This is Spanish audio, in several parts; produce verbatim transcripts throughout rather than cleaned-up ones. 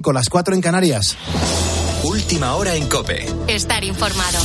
con las cuatro en Canarias. Última hora en COPE. Estar informado.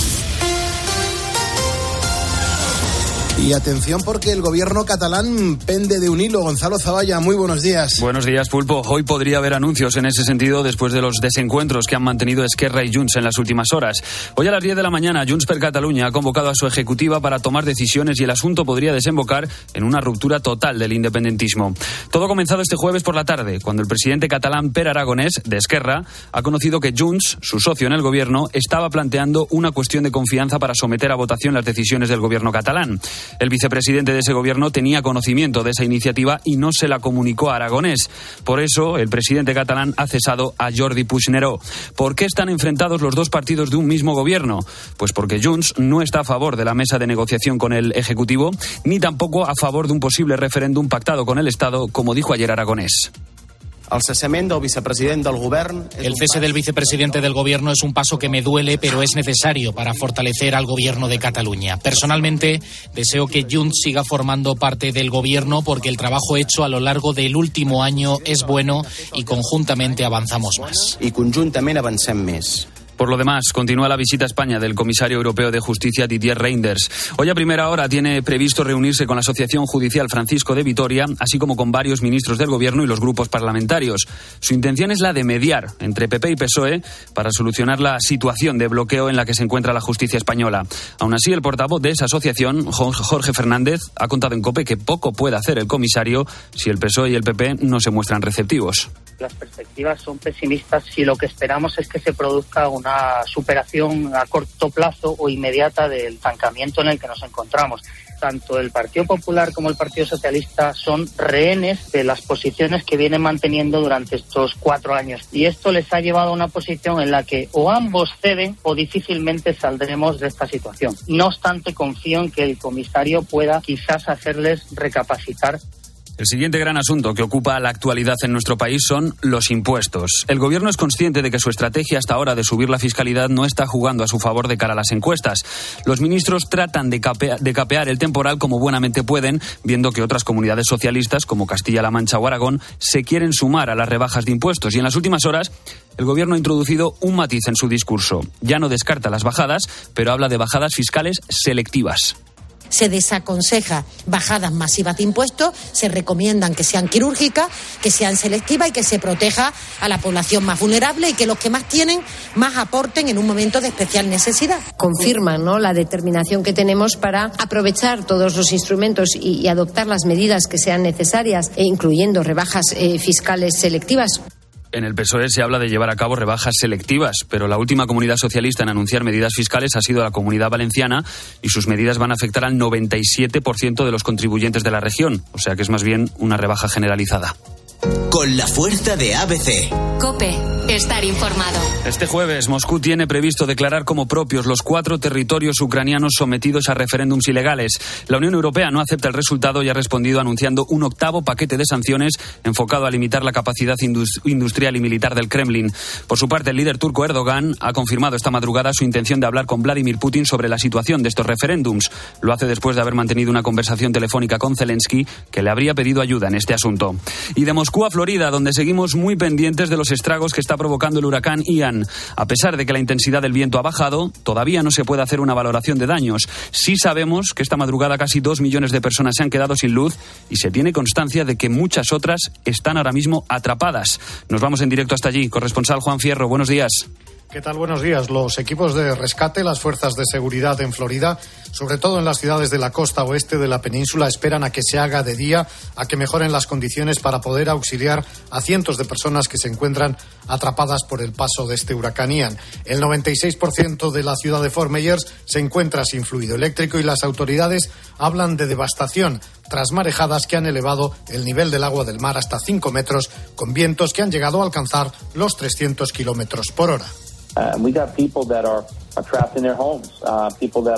Y atención porque el gobierno catalán pende de un hilo. Gonzalo Zavalla, muy buenos días. Buenos días, Pulpo. Hoy podría haber anuncios en ese sentido después de los desencuentros que han mantenido Esquerra y Junts en las últimas horas. Hoy a las diez de la mañana, Junts per Catalunya ha convocado a su ejecutiva para tomar decisiones y el asunto podría desembocar en una ruptura total del independentismo. Todo ha comenzado este jueves por la tarde, cuando el presidente catalán Per Aragonés, de Esquerra, ha conocido que Junts, su socio en el gobierno, estaba planteando una cuestión de confianza para someter a votación las decisiones del gobierno catalán. El vicepresidente de ese gobierno tenía conocimiento de esa iniciativa y no se la comunicó a Aragonés. Por eso, el presidente catalán ha cesado a Jordi Puigneró. ¿Por qué están enfrentados los dos partidos de un mismo gobierno? Pues porque Junts no está a favor de la mesa de negociación con el Ejecutivo, ni tampoco a favor de un posible referéndum pactado con el Estado, como dijo ayer Aragonés. El cessament del vicepresident del govern... El cese del vicepresidente del gobierno es un paso que me duele, pero es necesario para fortalecer al gobierno de Cataluña. Personalmente, deseo que Junts siga formando parte del gobierno porque el trabajo hecho a lo largo del último año es bueno y conjuntamente avanzamos más. I conjuntament avancem més. Por lo demás, continúa la visita a España del comisario europeo de Justicia Didier Reynders. Hoy a primera hora tiene previsto reunirse con la Asociación Judicial Francisco de Vitoria, así como con varios ministros del Gobierno y los grupos parlamentarios. Su intención es la de mediar entre P P y P S O E para solucionar la situación de bloqueo en la que se encuentra la justicia española. Aún así, el portavoz de esa asociación, Jorge Fernández, ha contado en COPE que poco puede hacer el comisario si el P S O E y el P P no se muestran receptivos. Las perspectivas son pesimistas si lo que esperamos es que se produzca una superación a corto plazo o inmediata del estancamiento en el que nos encontramos. Tanto el Partido Popular como el Partido Socialista son rehenes de las posiciones que vienen manteniendo durante estos cuatro años. Y esto les ha llevado a una posición en la que o ambos ceden o difícilmente saldremos de esta situación. No obstante, confío en que el comisario pueda quizás hacerles recapacitar. El siguiente gran asunto que ocupa la actualidad en nuestro país son los impuestos. El gobierno es consciente de que su estrategia hasta ahora de subir la fiscalidad no está jugando a su favor de cara a las encuestas. Los ministros tratan de, capea, de capear el temporal como buenamente pueden, viendo que otras comunidades socialistas, como Castilla-La Mancha o Aragón, se quieren sumar a las rebajas de impuestos. Y en las últimas horas, el gobierno ha introducido un matiz en su discurso. Ya no descarta las bajadas, pero habla de bajadas fiscales selectivas. Se desaconseja bajadas masivas de impuestos, se recomiendan que sean quirúrgicas, que sean selectivas y que se proteja a la población más vulnerable y que los que más tienen más aporten en un momento de especial necesidad. Confirman, ¿no?, la determinación que tenemos para aprovechar todos los instrumentos y, y adoptar las medidas que sean necesarias, e incluyendo rebajas eh, fiscales selectivas. En el P S O E se habla de llevar a cabo rebajas selectivas, pero la última comunidad socialista en anunciar medidas fiscales ha sido la Comunidad Valenciana y sus medidas van a afectar al noventa y siete por ciento de los contribuyentes de la región, o sea que es más bien una rebaja generalizada. Con la fuerza de A B C. COPE. Estar informado. Este jueves, Moscú tiene previsto declarar como propios los cuatro territorios ucranianos sometidos a referéndums ilegales. La Unión Europea no acepta el resultado y ha respondido anunciando un octavo paquete de sanciones enfocado a limitar la capacidad industrial y militar del Kremlin. Por su parte, el líder turco Erdogan ha confirmado esta madrugada su intención de hablar con Vladimir Putin sobre la situación de estos referéndums. Lo hace después de haber mantenido una conversación telefónica con Zelensky, que le habría pedido ayuda en este asunto. Y de Moscú a Florida, donde seguimos muy pendientes de los estragos que está provocando el huracán Ian. A pesar de que la intensidad del viento ha bajado, todavía no se puede hacer una valoración de daños. Sí sabemos que esta madrugada casi dos millones de personas se han quedado sin luz y se tiene constancia de que muchas otras están ahora mismo atrapadas. Nos vamos en directo hasta allí. Corresponsal Juan Fierro, buenos días. ¿Qué tal? Buenos días. Los equipos de rescate, las fuerzas de seguridad en Florida, sobre todo en las ciudades de la costa oeste de la península, esperan a que se haga de día, a que mejoren las condiciones para poder auxiliar a cientos de personas que se encuentran atrapadas por el paso de este huracán Ian. El noventa y seis por ciento de la ciudad de Fort Myers se encuentra sin fluido eléctrico y las autoridades hablan de devastación tras marejadas que han elevado el nivel del agua del mar hasta cinco metros, con vientos que han llegado a alcanzar los trescientos kilómetros por hora. Uh, we got people that are, are trapped in their homes, uh, people that are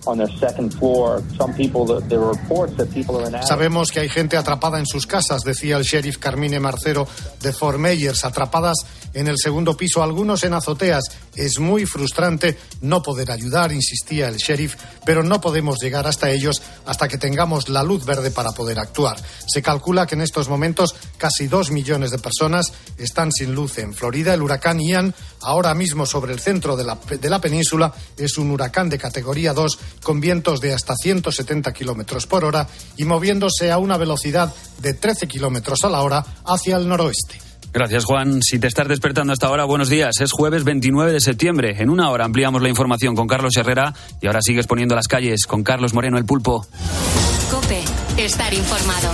Sabemos que hay gente atrapada en sus casas, decía el sheriff Carmine Marcero de Fort Myers, atrapadas en el segundo piso, algunos en azoteas. Es muy frustrante no poder ayudar, insistía el sheriff, pero no podemos llegar hasta ellos hasta que tengamos la luz verde para poder actuar. Se calcula que en estos momentos casi dos millones de personas están sin luz en Florida. El huracán Ian, ahora mismo sobre el centro de la, de la península, es un huracán de categoría dos con vientos de hasta ciento setenta kilómetros por hora y moviéndose a una velocidad de trece kilómetros a la hora hacia el noroeste. Gracias, Juan. Si te estás despertando hasta ahora, buenos días. Es jueves veintinueve de septiembre. En una hora ampliamos la información con Carlos Herrera y ahora sigues poniendo las calles con Carlos Moreno, el Pulpo. COPE. Estar informado.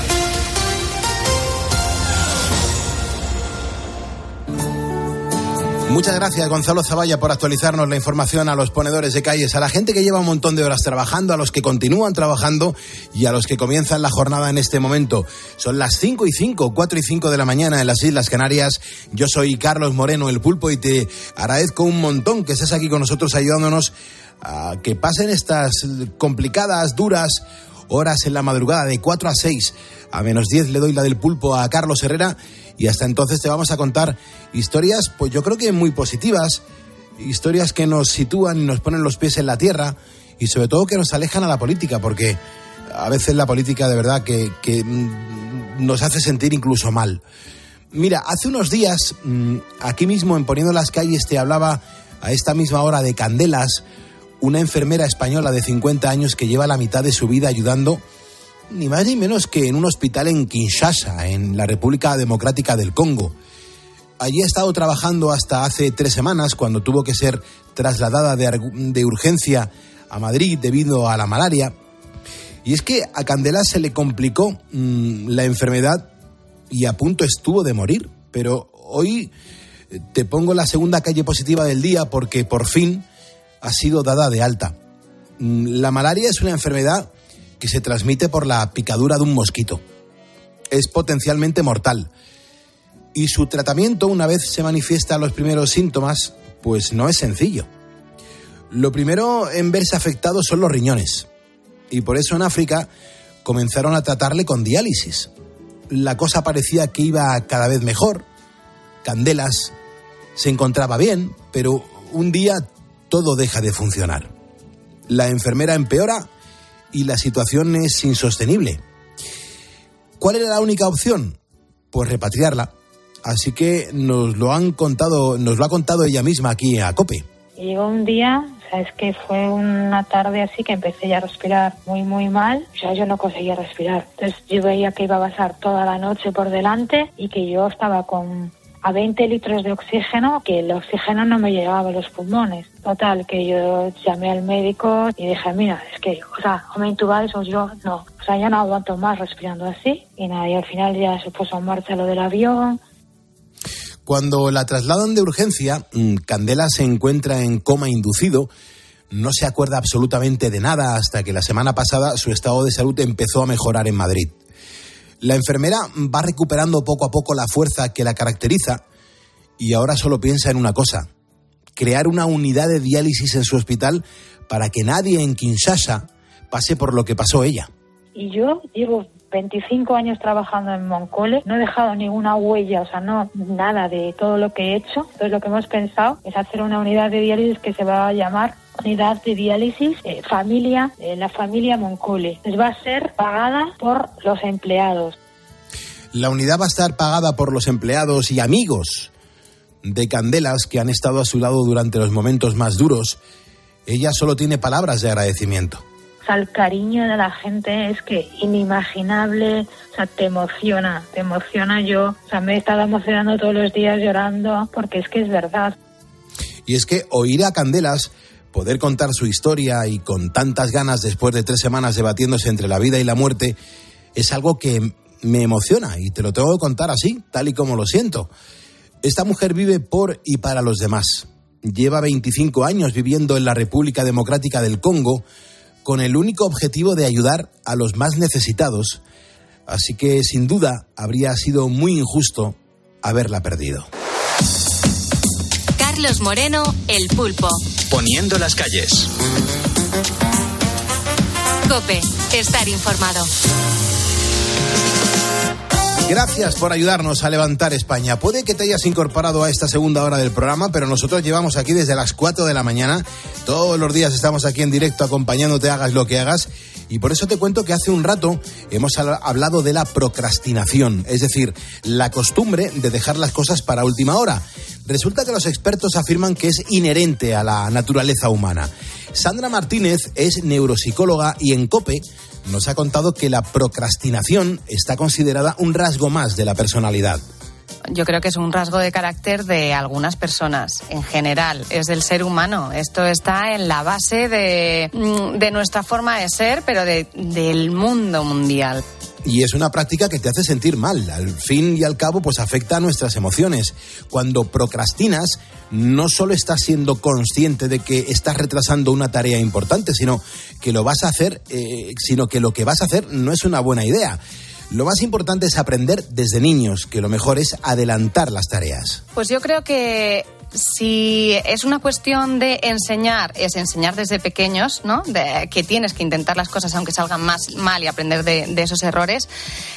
Muchas gracias, Gonzalo Zavalla, por actualizarnos la información a los ponedores de calles, a la gente que lleva un montón de horas trabajando, a los que continúan trabajando y a los que comienzan la jornada en este momento. Son las cinco y cinco, cuatro y cinco de la mañana en las Islas Canarias. Yo soy Carlos Moreno, el Pulpo, y te agradezco un montón que estés aquí con nosotros ayudándonos a que pasen estas complicadas, duras horas en la madrugada de cuatro a seis. A menos diez le doy la del Pulpo a Carlos Herrera. Y hasta entonces te vamos a contar historias, pues yo creo que muy positivas, historias que nos sitúan y nos ponen los pies en la tierra y sobre todo que nos alejan a la política, porque a veces la política de verdad que, que nos hace sentir incluso mal. Mira, hace unos días, aquí mismo en Poniendo las Calles, te hablaba a esta misma hora de Candelas, una enfermera española de cincuenta años que lleva la mitad de su vida ayudando ni más ni menos que en un hospital en Kinshasa, en la República Democrática del Congo. Allí ha estado trabajando hasta hace tres semanas, cuando tuvo que ser trasladada de, de urgencia a Madrid debido a la malaria. Y es que a Candela se le complicó mmm, la enfermedad y a punto estuvo de morir. Pero hoy te pongo la segunda calle positiva del día porque por fin ha sido dada de alta. La malaria es una enfermedad que se transmite por la picadura de un mosquito. Es potencialmente mortal. Y su tratamiento, una vez se manifiestan los primeros síntomas, pues no es sencillo. Lo primero en verse afectado son los riñones. Y por eso en África comenzaron a tratarle con diálisis. La cosa parecía que iba cada vez mejor. Candelas se encontraba bien, pero un día todo deja de funcionar. La enfermera empeora y la situación es insostenible. ¿Cuál era la única opción? Pues repatriarla. Así que nos lo han contado, nos lo ha contado ella misma aquí a COPE. Llegó un día, o sea, es que fue una tarde así que empecé ya a respirar muy, muy mal. O sea, yo no conseguía respirar. Entonces yo veía que iba a pasar toda la noche por delante y que yo estaba con a veinte litros de oxígeno, que el oxígeno no me llegaba a los pulmones. Total, que yo llamé al médico y dije, mira, es que, o sea, o me intubáis o yo no. O sea, ya no aguanto más respirando así. Y nada, y al final ya se puso en marcha lo del avión. Cuando la trasladan de urgencia, Candela se encuentra en coma inducido. No se acuerda absolutamente de nada hasta que la semana pasada su estado de salud empezó a mejorar en Madrid. La enfermera va recuperando poco a poco la fuerza que la caracteriza y ahora solo piensa en una cosa: crear una unidad de diálisis en su hospital para que nadie en Kinshasa pase por lo que pasó ella. Y yo llevo veinticinco años trabajando en Moncole, no he dejado ninguna huella, o sea, no nada de todo lo que he hecho. Entonces lo que hemos pensado es hacer una unidad de diálisis que se va a llamar Unidad de Diálisis eh, Familia, eh, la familia Moncole. Les va a ser pagada por los empleados. La unidad va a estar pagada por los empleados y amigos de Candelas que han estado a su lado durante los momentos más duros. Ella solo tiene palabras de agradecimiento. O sea, el cariño de la gente es que inimaginable, o sea, te emociona, te emociona. Yo, o sea, me he estado emocionando todos los días llorando porque es que es verdad. Y es que oír a Candelas, poder contar su historia y con tantas ganas después de tres semanas debatiéndose entre la vida y la muerte, es algo que me emociona y te lo tengo que contar así, tal y como lo siento. Esta mujer vive por y para los demás. Lleva veinticinco años viviendo en la República Democrática del Congo con el único objetivo de ayudar a los más necesitados. Así que, sin duda, habría sido muy injusto haberla perdido. Carlos Moreno, el Pulpo. Poniendo las calles. COPE. Estar informado. Gracias por ayudarnos a levantar España. Puede que te hayas incorporado a esta segunda hora del programa, pero nosotros llevamos aquí desde las cuatro de la mañana. Todos los días estamos aquí en directo acompañándote, hagas lo que hagas. Y por eso te cuento que hace un rato hemos hablado de la procrastinación, es decir, la costumbre de dejar las cosas para última hora. Resulta que los expertos afirman que es inherente a la naturaleza humana. Sandra Martínez es neuropsicóloga y en COPE nos ha contado que la procrastinación está considerada un rasgo más de la personalidad. Yo creo que es un rasgo de carácter de algunas personas, en general, es del ser humano. Esto está en la base de, de nuestra forma de ser, pero de, del mundo mundial. Y es una práctica que te hace sentir mal. Al fin y al cabo, pues afecta a nuestras emociones. Cuando procrastinas, no solo estás siendo consciente de que estás retrasando una tarea importante, sino que lo vas a hacer, eh, sino que lo que vas a hacer no es una buena idea. Lo más importante es aprender desde niños, que lo mejor es adelantar las tareas. Pues yo creo que si es una cuestión de enseñar, es enseñar desde pequeños, ¿no? De, que tienes que intentar las cosas aunque salgan más mal y aprender de, de esos errores.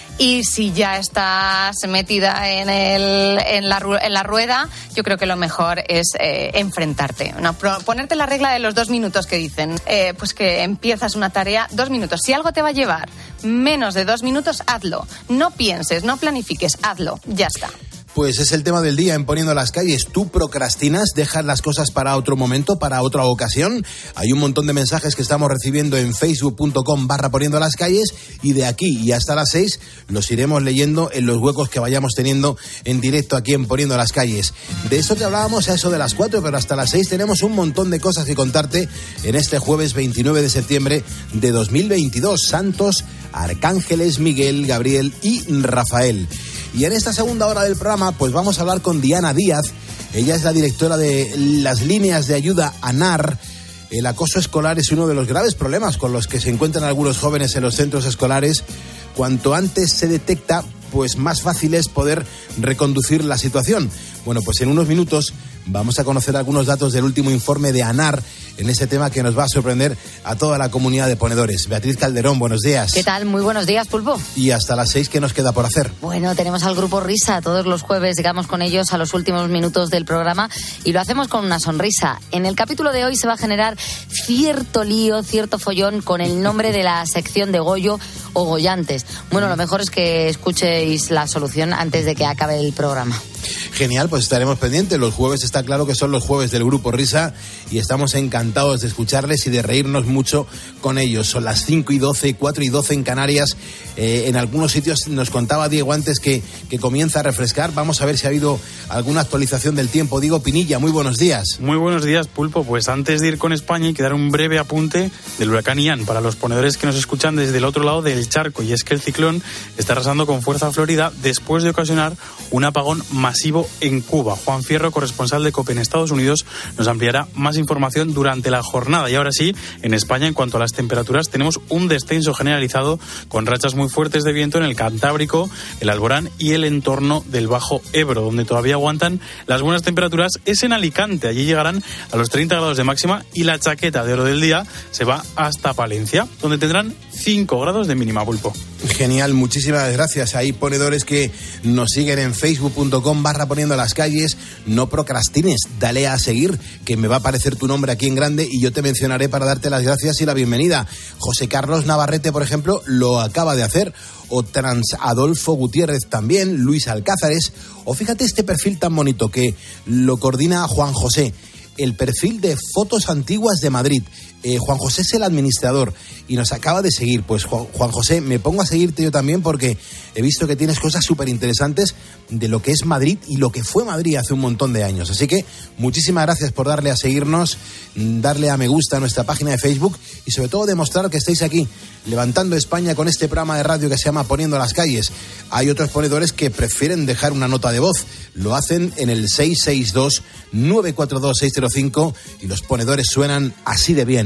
Y si ya estás metida en, el, en, la, en la rueda, yo creo que lo mejor es eh, enfrentarte, ¿no? Ponerte la regla de los dos minutos que dicen, eh, pues que empiezas una tarea, dos minutos. Si algo te va a llevar menos de dos minutos, hazlo. No pienses, no planifiques, hazlo, ya está. Pues es el tema del día en Poniendo las Calles. ¿Tú procrastinas? ¿Dejas las cosas para otro momento, para otra ocasión? Hay un montón de mensajes que estamos recibiendo en facebook.com barra Poniendo las Calles y de aquí y hasta las seis los iremos leyendo en los huecos que vayamos teniendo en directo aquí en Poniendo las Calles. De esto te hablábamos a eso de las cuatro, pero hasta las seis tenemos un montón de cosas que contarte en este jueves veintinueve de septiembre de dos mil veintidós. Santos, arcángeles Miguel, Gabriel y Rafael. Y en esta segunda hora del programa, pues vamos a hablar con Diana Díaz. Ella es la directora de las líneas de ayuda ANAR. El acoso escolar es uno de los graves problemas con los que se encuentran algunos jóvenes en los centros escolares. Cuanto antes se detecta, pues más fácil es poder reconducir la situación. Bueno, pues en unos minutos vamos a conocer algunos datos del último informe de ANAR en ese tema que nos va a sorprender a toda la comunidad de ponedores. Beatriz Calderón, buenos días. ¿Qué tal? Muy buenos días, Pulpo. Y hasta las seis, ¿qué nos queda por hacer? Bueno, tenemos al Grupo Risa. Todos los jueves llegamos con ellos a los últimos minutos del programa y lo hacemos con una sonrisa. En el capítulo de hoy se va a generar cierto lío, cierto follón con el nombre de la sección de Goyo o Goyantes. Bueno, lo mejor es que escuchéis la solución antes de que acabe el programa. Genial, pues estaremos pendientes. Los jueves está claro que son los jueves del Grupo Risa y estamos encantados de escucharles y de reírnos mucho con ellos. Son las cinco y doce, cuatro y doce en Canarias. Eh, en algunos sitios nos contaba Diego antes que, que comienza a refrescar. Vamos a ver si ha habido alguna actualización del tiempo. Diego Pinilla, muy buenos días. Muy buenos días, Pulpo. Pues antes de ir con España hay que dar un breve apunte del huracán Ian para los ponedores que nos escuchan desde el otro lado del charco. Y es que el ciclón está arrasando con fuerza a Florida después de ocasionar un apagón masivo en Cuba. Juan Fierro, corresponsal de COPE en Estados Unidos, nos ampliará más información durante la jornada. Y ahora sí, en España, en cuanto a las temperaturas, tenemos un descenso generalizado con rachas muy fuertes de viento en el Cantábrico, el Alborán y el entorno del Bajo Ebro. Donde todavía aguantan las buenas temperaturas es en Alicante. Allí llegarán a los treinta grados de máxima y la chaqueta de oro del día se va hasta Palencia, donde tendrán cinco grados de mínima, Pulpo. Genial, muchísimas gracias. Hay ponedores que nos siguen en facebook.com barra Poniendo las Calles. No procrastines, dale a seguir, que me va a aparecer tu nombre aquí en grande y yo te mencionaré para darte las gracias y la bienvenida. José Carlos Navarrete, por ejemplo, lo acaba de hacer. O Trans Adolfo Gutiérrez también, Luis Alcázares. O fíjate este perfil tan bonito que lo coordina Juan José. El perfil de Fotos Antiguas de Madrid. Eh, Juan José es el administrador y nos acaba de seguir. Pues Juan, Juan José, me pongo a seguirte yo también porque he visto que tienes cosas súper interesantes de lo que es Madrid y lo que fue Madrid hace un montón de años. Así que muchísimas gracias por darle a seguirnos, darle a me gusta a nuestra página de Facebook y sobre todo demostrar que estáis aquí levantando España con este programa de radio que se llama Poniendo las Calles. Hay otros ponedores que prefieren dejar una nota de voz. Lo hacen en el seis seis dos, nueve cuatro dos, seis cero cinco y los ponedores suenan así de bien.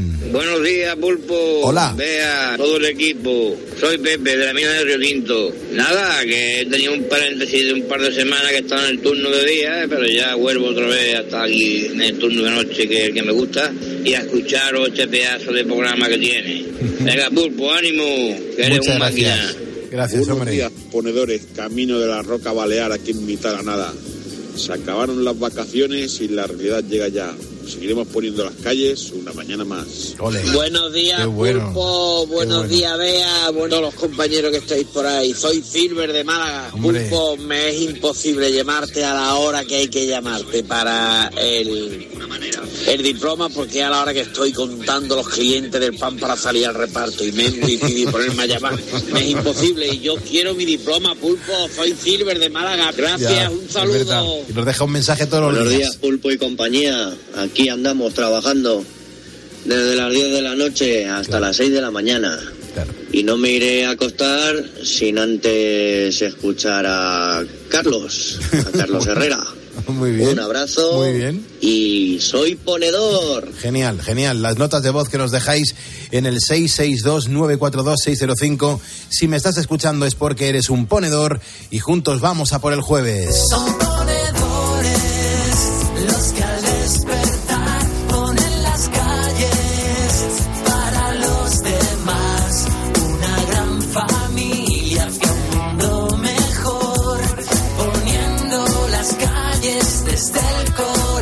León. Buenos días, Pulpo. Hola. Vea, todo el equipo. Soy Pepe, de la mina de Río Tinto. Nada, que he tenido un paréntesis de un par de semanas que estaba en el turno de día, pero ya vuelvo otra vez hasta aquí en el turno de noche, que es el que me gusta, y a escucharos este pedazo de programa que tiene. Venga, Pulpo, ánimo, que eres un máquina. Gracias, Buenos hombre. días, ponedores, camino de la Roca Balear, aquí en mitad de la nada. Se acabaron las vacaciones y la realidad llega ya. Seguiremos poniendo las calles una mañana más. Ole. Buenos días, Qué bueno. Pulpo. Buenos bueno. días, Bea. Bueno, los compañeros que estáis por ahí. Soy Silver de Málaga. Hombre. Pulpo, me es imposible llamarte a la hora que hay que llamarte para el, el diploma, porque a la hora que estoy contando los clientes del pan para salir al reparto y me es muy difícil ponerme a llamar. Me es imposible y yo quiero mi diploma, Pulpo. Soy Silver de Málaga. Gracias, Ya, un es verdad. saludo. Y nos deja un mensaje todos los Buenos días. días, Pulpo y compañía. Aquí andamos trabajando desde las diez de la noche hasta Claro. las seis de la mañana. Claro. Y no me iré a acostar sin antes escuchar a Carlos, a Carlos Herrera. Muy bien. Un abrazo. Muy bien. Y soy ponedor. Genial, genial. Las notas de voz que nos dejáis en el seis seis dos, nueve cuatro dos, seis cero cinco. Si me estás escuchando es porque eres un ponedor y juntos vamos a por el jueves. Son ponedores los que al despertar ponen las calles para los demás. Una gran familia hacia un mundo mejor, poniendo las calles desde el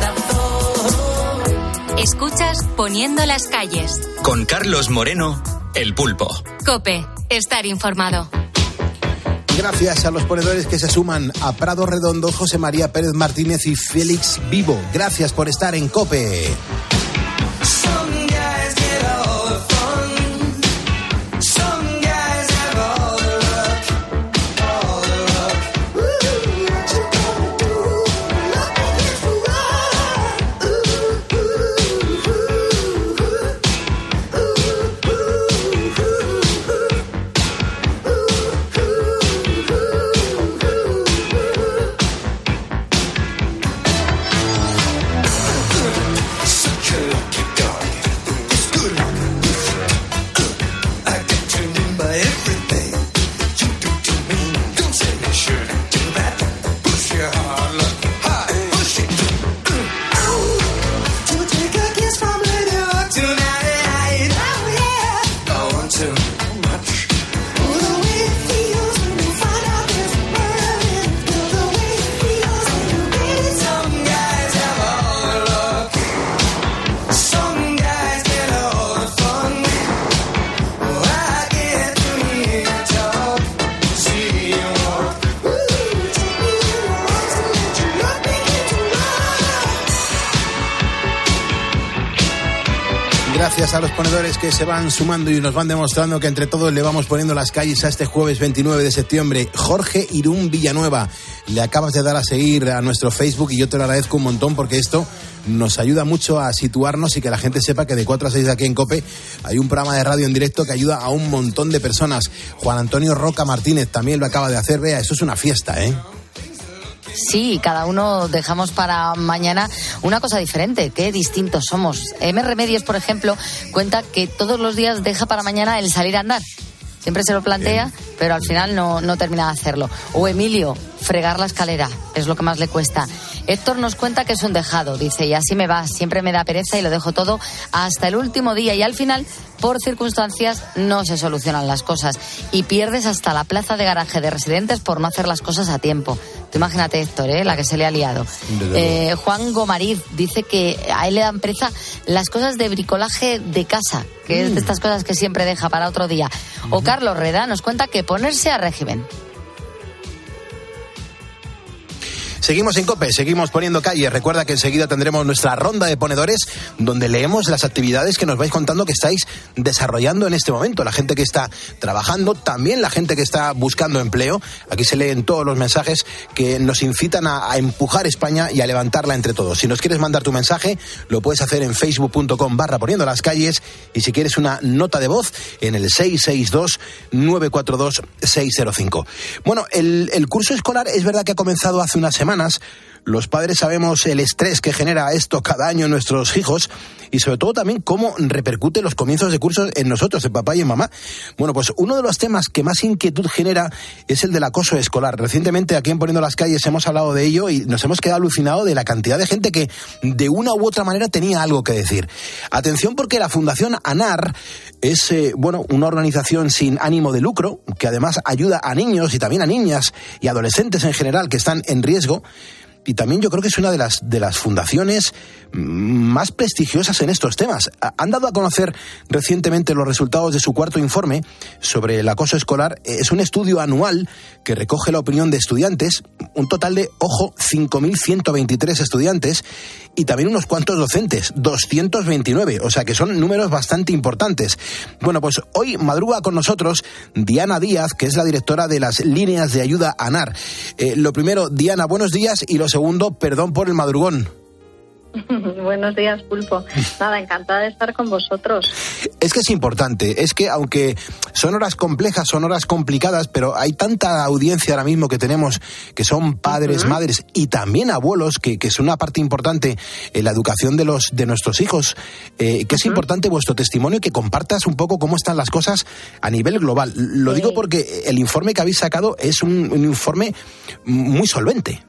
corazón. Escuchas Poniendo las calles. Con Carlos Moreno, El Pulpo. COPE. Estar informado. Gracias a los ponedores que se suman a Prado Redondo, José María Pérez Martínez y Félix Vivo. Gracias por estar en COPE. Some guys get all the fun, some guys have all the luck, all the luck. Ooh, what you gonna do? Look against the wall. Ooh, ooh, ooh, ooh, such a lucky dog. It's good. I get turned in by everything you do to me. Don't say you shouldn't do that. Push your hard luck high, push it. To take a kiss from Lady Luck tonight. Oh yeah, I want to much. Oh, the way it feels when you find out there's a world in it. Feel the way it feels when you read it. Some guys have all the luck. Some guys get all the fun. Oh, I get to hear you talk, see you walk. Ooh, take me in your arms and let your luck begin to run. Gracias a los ponedores que se van sumando y nos van demostrando que entre todos le vamos poniendo las calles a este jueves veintinueve de septiembre. Jorge Irún Villanueva, le acabas de dar a seguir a nuestro Facebook y yo te lo agradezco un montón porque esto nos ayuda mucho a situarnos y que la gente sepa que de cuatro a seis aquí en COPE hay un programa de radio en directo que ayuda a un montón de personas. Juan Antonio Roca Martínez también lo acaba de hacer. Vea, eso es una fiesta, ¿eh? Sí, cada uno dejamos para mañana una cosa diferente. Qué distintos somos. M. Remedios, por ejemplo, cuenta que todos los días deja para mañana el salir a andar. Siempre se lo plantea, bien, pero al final no, no termina de hacerlo. O Emilio, fregar la escalera, es lo que más le cuesta. Héctor nos cuenta que es un dejado, dice, y así me va, siempre me da pereza y lo dejo todo hasta el último día. Y al final, por circunstancias, no se solucionan las cosas. Y pierdes hasta la plaza de garaje de residentes por no hacer las cosas a tiempo. Tú imagínate, Héctor, ¿eh? La que se le ha liado. Eh, Juan Gomariz dice que a él le dan pereza las cosas de bricolaje de casa, que mm. es de estas cosas que siempre deja para otro día. O uh-huh. Carlos Reda nos cuenta que ponerse a régimen. Seguimos en COPE, seguimos poniendo calles. Recuerda que enseguida tendremos nuestra ronda de ponedores donde leemos las actividades que nos vais contando que estáis desarrollando en este momento. La gente que está trabajando, también la gente que está buscando empleo. Aquí se leen todos los mensajes que nos incitan a, a empujar España y a levantarla entre todos. Si nos quieres mandar tu mensaje, lo puedes hacer en facebook punto com barra poniendo las calles. Y si quieres una nota de voz, en el seis seis dos, nueve cuatro dos, seis cero cinco. Bueno, el, el curso escolar es verdad que ha comenzado hace unas semanas, Los padres sabemos el estrés que genera esto cada año en nuestros hijos y sobre todo también cómo repercute los comienzos de curso en nosotros, en papá y en mamá. Bueno, pues uno de los temas que más inquietud genera es el del acoso escolar. Recientemente aquí en Poniendo las Calles hemos hablado de ello y nos hemos quedado alucinados de la cantidad de gente que de una u otra manera tenía algo que decir. Atención, porque la Fundación ANAR es eh, bueno, una organización sin ánimo de lucro que además ayuda a niños y también a niñas y adolescentes en general que están en riesgo. Y también yo creo que es una de las, de las fundaciones más prestigiosas en estos temas. Han dado a conocer recientemente los resultados de su cuarto informe sobre el acoso escolar. Es un estudio anual que recoge la opinión de estudiantes, un total de, ojo, cinco mil ciento veintitrés estudiantes y también unos cuantos docentes, doscientos veintinueve, o sea que son números bastante importantes. Bueno, pues hoy madruga con nosotros Diana Díaz, que es la directora de las líneas de ayuda ANAR. Eh, lo primero, Diana, buenos días, y lo segundo, perdón por el madrugón. Buenos días, Pulpo. Nada, encantada de estar con vosotros. Es que es importante, es que aunque son horas complejas, son horas complicadas, pero hay tanta audiencia ahora mismo que tenemos, que son padres, uh-huh. madres y también abuelos, que, que es una parte importante en la educación de los de nuestros hijos, eh, que uh-huh. es importante vuestro testimonio y que compartas un poco cómo están las cosas a nivel global. Lo sí. digo porque el informe que habéis sacado es un, un informe muy solvente.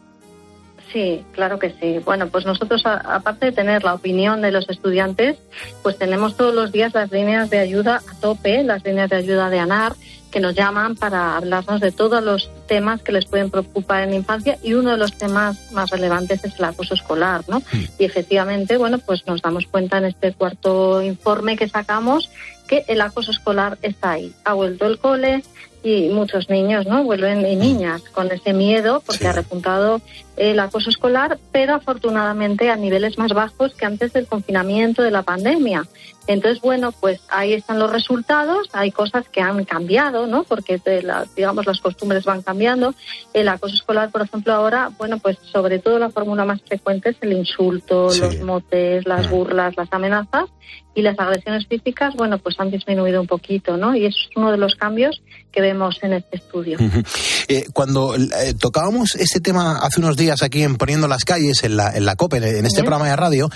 Sí, claro que sí. Bueno, pues nosotros, a, aparte de tener la opinión de los estudiantes, pues tenemos todos los días las líneas de ayuda a tope, las líneas de ayuda de ANAR, que nos llaman para hablarnos de todos los temas que les pueden preocupar en la infancia, y uno de los temas más relevantes es el acoso escolar, ¿no? Sí. Y efectivamente, bueno, pues nos damos cuenta en este cuarto informe que sacamos que el acoso escolar está ahí. Ha vuelto el cole y muchos niños, ¿no?, vuelven, y niñas, con ese miedo porque sí. ha repuntado el acoso escolar, pero afortunadamente a niveles más bajos que antes del confinamiento, de la pandemia. Entonces, bueno, pues ahí están los resultados. Hay cosas que han cambiado, ¿no?, porque de la, digamos, las costumbres van cambiando. El acoso escolar, por ejemplo, ahora, bueno, pues sobre todo la fórmula más frecuente es el insulto, sí. los motes, las burlas, las amenazas, y las agresiones físicas, bueno, pues han disminuido un poquito, ¿no? Y eso es uno de los cambios que vemos en este estudio. Uh-huh. Eh, cuando eh, tocábamos este tema hace unos días aquí en Poniendo las Calles, en la, en la COPE, en este uh-huh. programa de radio,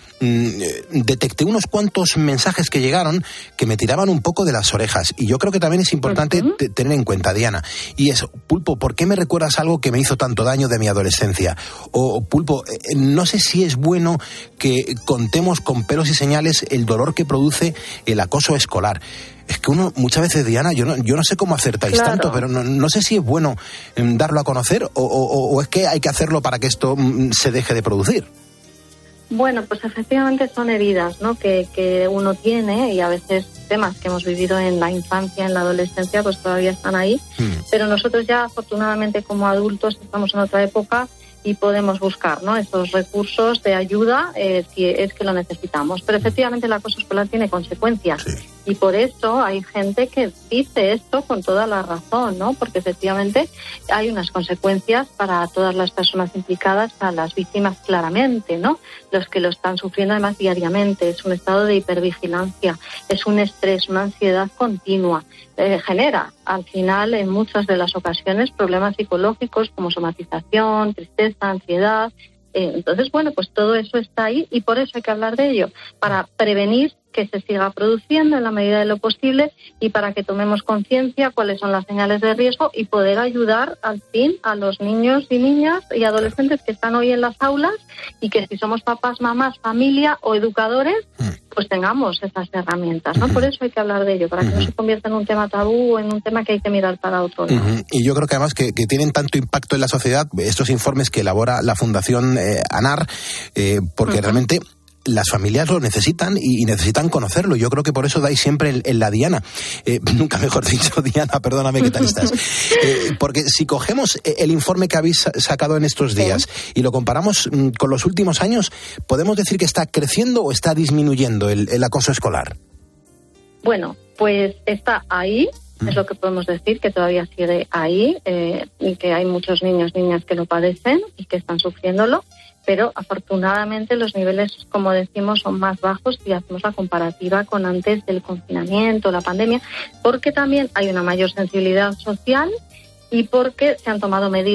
detecté unos cuantos mensajes que llegaron que me tiraban un poco de las orejas, y yo creo que también es importante uh-huh. t- tener en cuenta, Diana, y es: Pulpo, ¿por qué me recuerdas algo que me hizo tanto daño de mi adolescencia? O Pulpo, eh, no sé si es bueno que contemos con pelos y señales el dolor que produce el acoso escolar. Es que uno, muchas veces, Diana, yo no, yo no sé cómo acertáis claro. tanto, pero no, no sé si es bueno um, darlo a conocer o, o, o es que hay que hacerlo para que esto um, se deje de producir. Bueno, pues efectivamente son heridas, ¿no?, que, que uno tiene, y a veces temas que hemos vivido en la infancia, en la adolescencia, pues todavía están ahí. Mm. Pero nosotros ya, afortunadamente, como adultos, estamos en otra época y podemos buscar, ¿no?, esos recursos de ayuda eh, si es que lo necesitamos. Pero efectivamente el acoso escolar tiene consecuencias. Sí. Y por eso hay gente que dice esto con toda la razón, ¿no? Porque efectivamente hay unas consecuencias para todas las personas implicadas, para las víctimas claramente, ¿no? Los que lo están sufriendo además diariamente. Es un estado de hipervigilancia, es un estrés, una ansiedad continua. Eh, genera al final en muchas de las ocasiones problemas psicológicos como somatización, tristeza, ansiedad. Eh, entonces, bueno, pues todo eso está ahí y por eso hay que hablar de ello, para prevenir que se siga produciendo en la medida de lo posible y para que tomemos conciencia cuáles son las señales de riesgo y poder ayudar al fin a los niños y niñas y adolescentes que están hoy en las aulas, y que si somos papás, mamás, familia o educadores, pues tengamos esas herramientas, ¿no? Por eso hay que hablar de ello, para que uh-huh. no se convierta en un tema tabú o en un tema que hay que mirar para otro lado. Uh-huh. Y yo creo que además que, que tienen tanto impacto en la sociedad estos informes que elabora la Fundación eh, ANAR, eh, porque uh-huh. realmente las familias lo necesitan y, y necesitan conocerlo. Yo creo que por eso dais siempre en, en la diana. Eh, nunca mejor dicho, Diana, perdóname, ¿qué tal estás? Eh, porque si cogemos el informe que habéis sacado en estos días sí. y lo comparamos mm, con los últimos años, ¿podemos decir que está creciendo o está disminuyendo el, el acoso escolar? Bueno, pues está ahí. Es lo que podemos decir, que todavía sigue ahí, eh, y que hay muchos niños y niñas que lo padecen y que están sufriéndolo, pero afortunadamente los niveles, como decimos, son más bajos si hacemos la comparativa con antes del confinamiento, la pandemia, porque también hay una mayor sensibilidad social y porque se han tomado medidas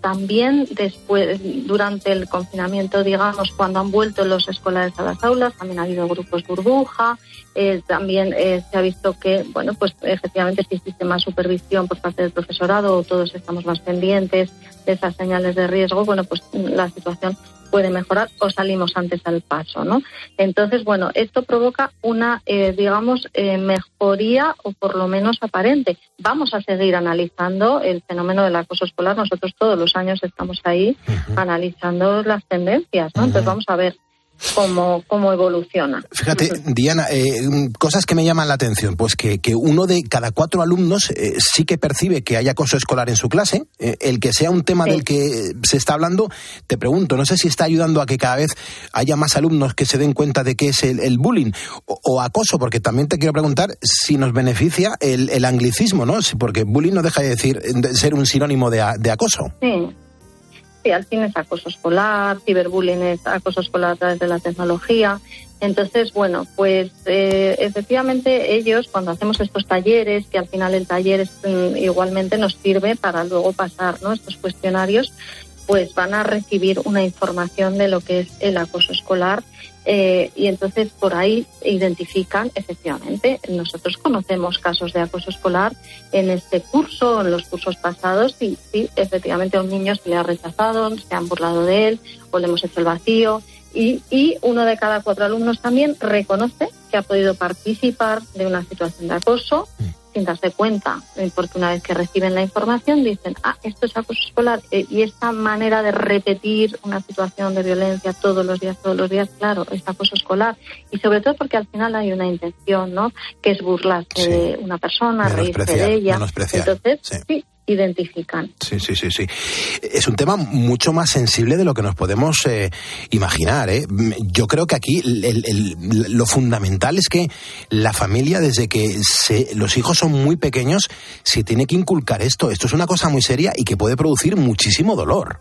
también después, durante el confinamiento, digamos, cuando han vuelto los escolares a las aulas, también ha habido grupos burbuja. Eh, también eh, se ha visto que, bueno, pues efectivamente si existe más supervisión por parte del profesorado o todos estamos más pendientes de esas señales de riesgo, bueno, pues la situación puede mejorar o salimos antes al paso, ¿no? Entonces, bueno, esto provoca una, eh, digamos, eh, mejoría o por lo menos aparente. Vamos a seguir analizando el fenómeno del acoso escolar. Nosotros todos los años estamos ahí uh-huh. analizando las tendencias, ¿no? Uh-huh. Entonces vamos a ver cómo, cómo evoluciona. Fíjate, Diana, eh, cosas que me llaman la atención, pues que, que uno de cada cuatro alumnos eh, sí que percibe que hay acoso escolar en su clase. Eh, el que sea un tema sí. del que se está hablando, te pregunto, no sé si está ayudando a que cada vez haya más alumnos que se den cuenta de qué es el, el bullying o, o acoso, porque también te quiero preguntar si nos beneficia el, el anglicismo, ¿no? Porque bullying no deja de decir de ser un sinónimo de, de acoso. Sí. Sí, al fin es acoso escolar, ciberbullying es acoso escolar a través de la tecnología. Entonces, bueno, pues eh, efectivamente ellos cuando hacemos estos talleres, que al final el taller es, mm, igualmente nos sirve para luego pasar, ¿no?, estos cuestionarios, pues van a recibir una información de lo que es el acoso escolar. Eh, y entonces por ahí identifican, efectivamente, nosotros conocemos casos de acoso escolar en este curso, en los cursos pasados, y sí, efectivamente a un niño se le ha rechazado, se han burlado de él o le hemos hecho el vacío, y, y uno de cada cuatro alumnos también reconoce que ha podido participar de una situación de acoso sin darse cuenta, porque una vez que reciben la información dicen, ah, esto es acoso escolar, y esta manera de repetir una situación de violencia todos los días, todos los días, claro, es acoso escolar, y sobre todo porque al final hay una intención, ¿no?, que es burlarse sí. de una persona, reírse de ella, entonces, sí. sí. identifican. Sí, sí, sí, sí. Es un tema mucho más sensible de lo que nos podemos eh, imaginar, ¿eh? Yo creo que aquí el, el, lo fundamental es que la familia, desde que se, los hijos son muy pequeños, se tiene que inculcar esto. Esto es una cosa muy seria y que puede producir muchísimo dolor.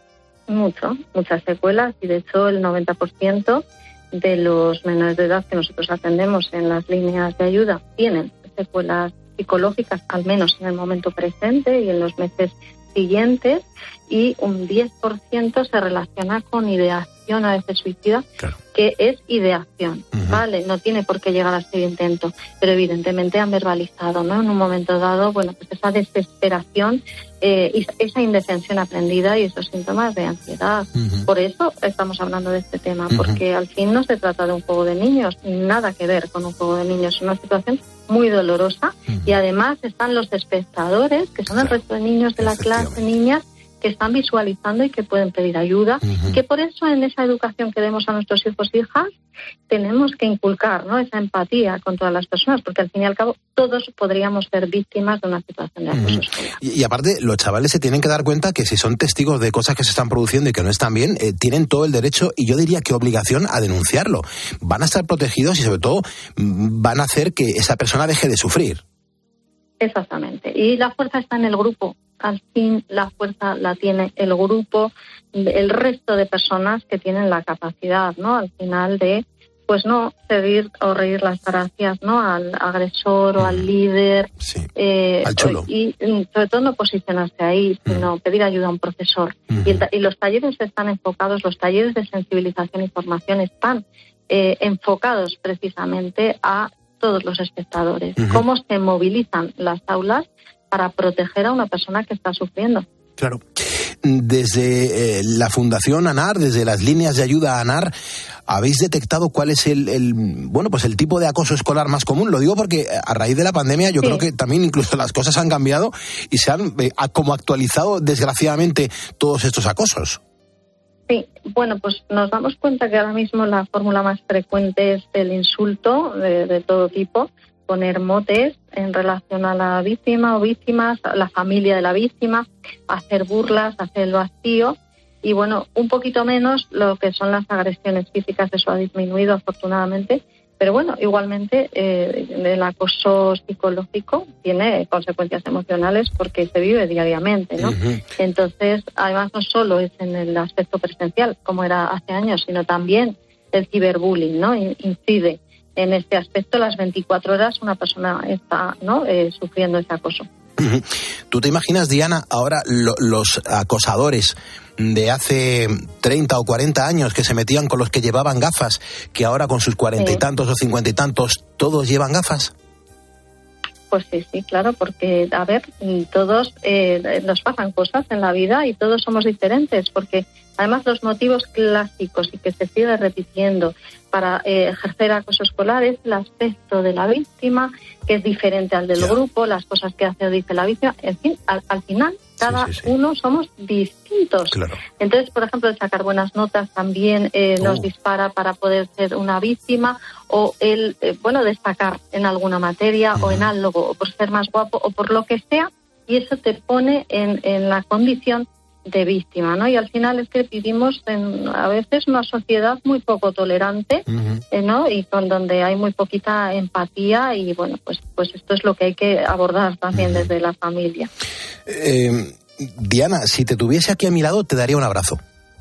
Mucho, muchas secuelas, y de hecho el noventa por ciento de los menores de edad que nosotros atendemos en las líneas de ayuda tienen secuelas psicológicas, al menos en el momento presente y en los meses siguientes, y un diez por ciento se relaciona con ideación a veces suicida, claro. que es ideación, uh-huh. ¿vale? No tiene por qué llegar a ser intento, pero evidentemente han verbalizado, ¿no?, en un momento dado, bueno, pues esa desesperación eh, y esa indefensión aprendida y esos síntomas de ansiedad. Uh-huh. Por eso estamos hablando de este tema, uh-huh. porque al fin no se trata de un juego de niños, nada que ver con un juego de niños, es una situación muy dolorosa, uh-huh. y además están los espectadores, que son el resto de niños de la clase, niñas, que están visualizando y que pueden pedir ayuda, uh-huh. que por eso en esa educación que demos a nuestros hijos e hijas tenemos que inculcar, ¿no?, esa empatía con todas las personas, porque al fin y al cabo todos podríamos ser víctimas de una situación de acoso uh-huh. escolar. Y, y aparte, los chavales se tienen que dar cuenta que si son testigos de cosas que se están produciendo y que no están bien, eh, tienen todo el derecho, y yo diría que obligación, a denunciarlo. Van a estar protegidos y sobre todo van a hacer que esa persona deje de sufrir. Exactamente. Y la fuerza está en el grupo. Al fin la fuerza la tiene el grupo, el resto de personas que tienen la capacidad, ¿no?, al final de, pues no seguir o reír las gracias, ¿no?, al agresor o al líder, sí. eh, al chulo. Y, y sobre todo no posicionarse ahí, sino mm. pedir ayuda a un profesor. Mm-hmm. y, el, y los talleres están enfocados, los talleres de sensibilización y formación están eh, enfocados precisamente a todos los espectadores, uh-huh. cómo se movilizan las aulas para proteger a una persona que está sufriendo. Claro. Desde eh, la Fundación ANAR, desde las líneas de ayuda a ANAR, ¿habéis detectado cuál es el, el bueno pues el tipo de acoso escolar más común? Lo digo porque a raíz de la pandemia yo sí. creo que también incluso las cosas han cambiado y se han eh, como actualizado desgraciadamente todos estos acosos. Sí, bueno, pues nos damos cuenta que ahora mismo la fórmula más frecuente es el insulto de, de todo tipo, poner motes en relación a la víctima o víctimas, a la familia de la víctima, hacer burlas, hacer el vacío, y bueno, un poquito menos lo que son las agresiones físicas, eso ha disminuido afortunadamente, pero bueno, igualmente eh, el acoso psicológico tiene consecuencias emocionales porque se vive diariamente, ¿no? Uh-huh. Entonces, además no solo es en el aspecto presencial, como era hace años, sino también el ciberbullying, ¿no? Incide en este aspecto, las veinticuatro horas una persona está, ¿no?, eh, sufriendo ese acoso. ¿Tú te imaginas, Diana, ahora lo, los acosadores de hace treinta o cuarenta años que se metían con los que llevaban gafas, que ahora con sus cuarenta y tantos o cincuenta y tantos todos llevan gafas? Pues sí, sí, claro, porque, a ver, todos eh, nos pasan cosas en la vida y todos somos diferentes, porque además los motivos clásicos y que se sigue repitiendo para eh, ejercer acoso escolar es el aspecto de la víctima, que es diferente al del yeah. grupo, las cosas que hace o dice la víctima, en fin, al, al final cada sí, sí, sí. uno somos distintos. Claro. Entonces, por ejemplo, el sacar buenas notas también eh, oh. nos dispara para poder ser una víctima, o el, eh, bueno, destacar en alguna materia uh-huh. o en algo, o por ser más guapo, o por lo que sea, y eso te pone en, en la condición de víctima, ¿no? Y al final es que vivimos en a veces una sociedad muy poco tolerante, uh-huh. eh, ¿no? Y con donde hay muy poquita empatía, y bueno, pues pues esto es lo que hay que abordar también uh-huh. desde la familia. Eh, Diana, si te tuviese aquí a mi lado, te daría un abrazo.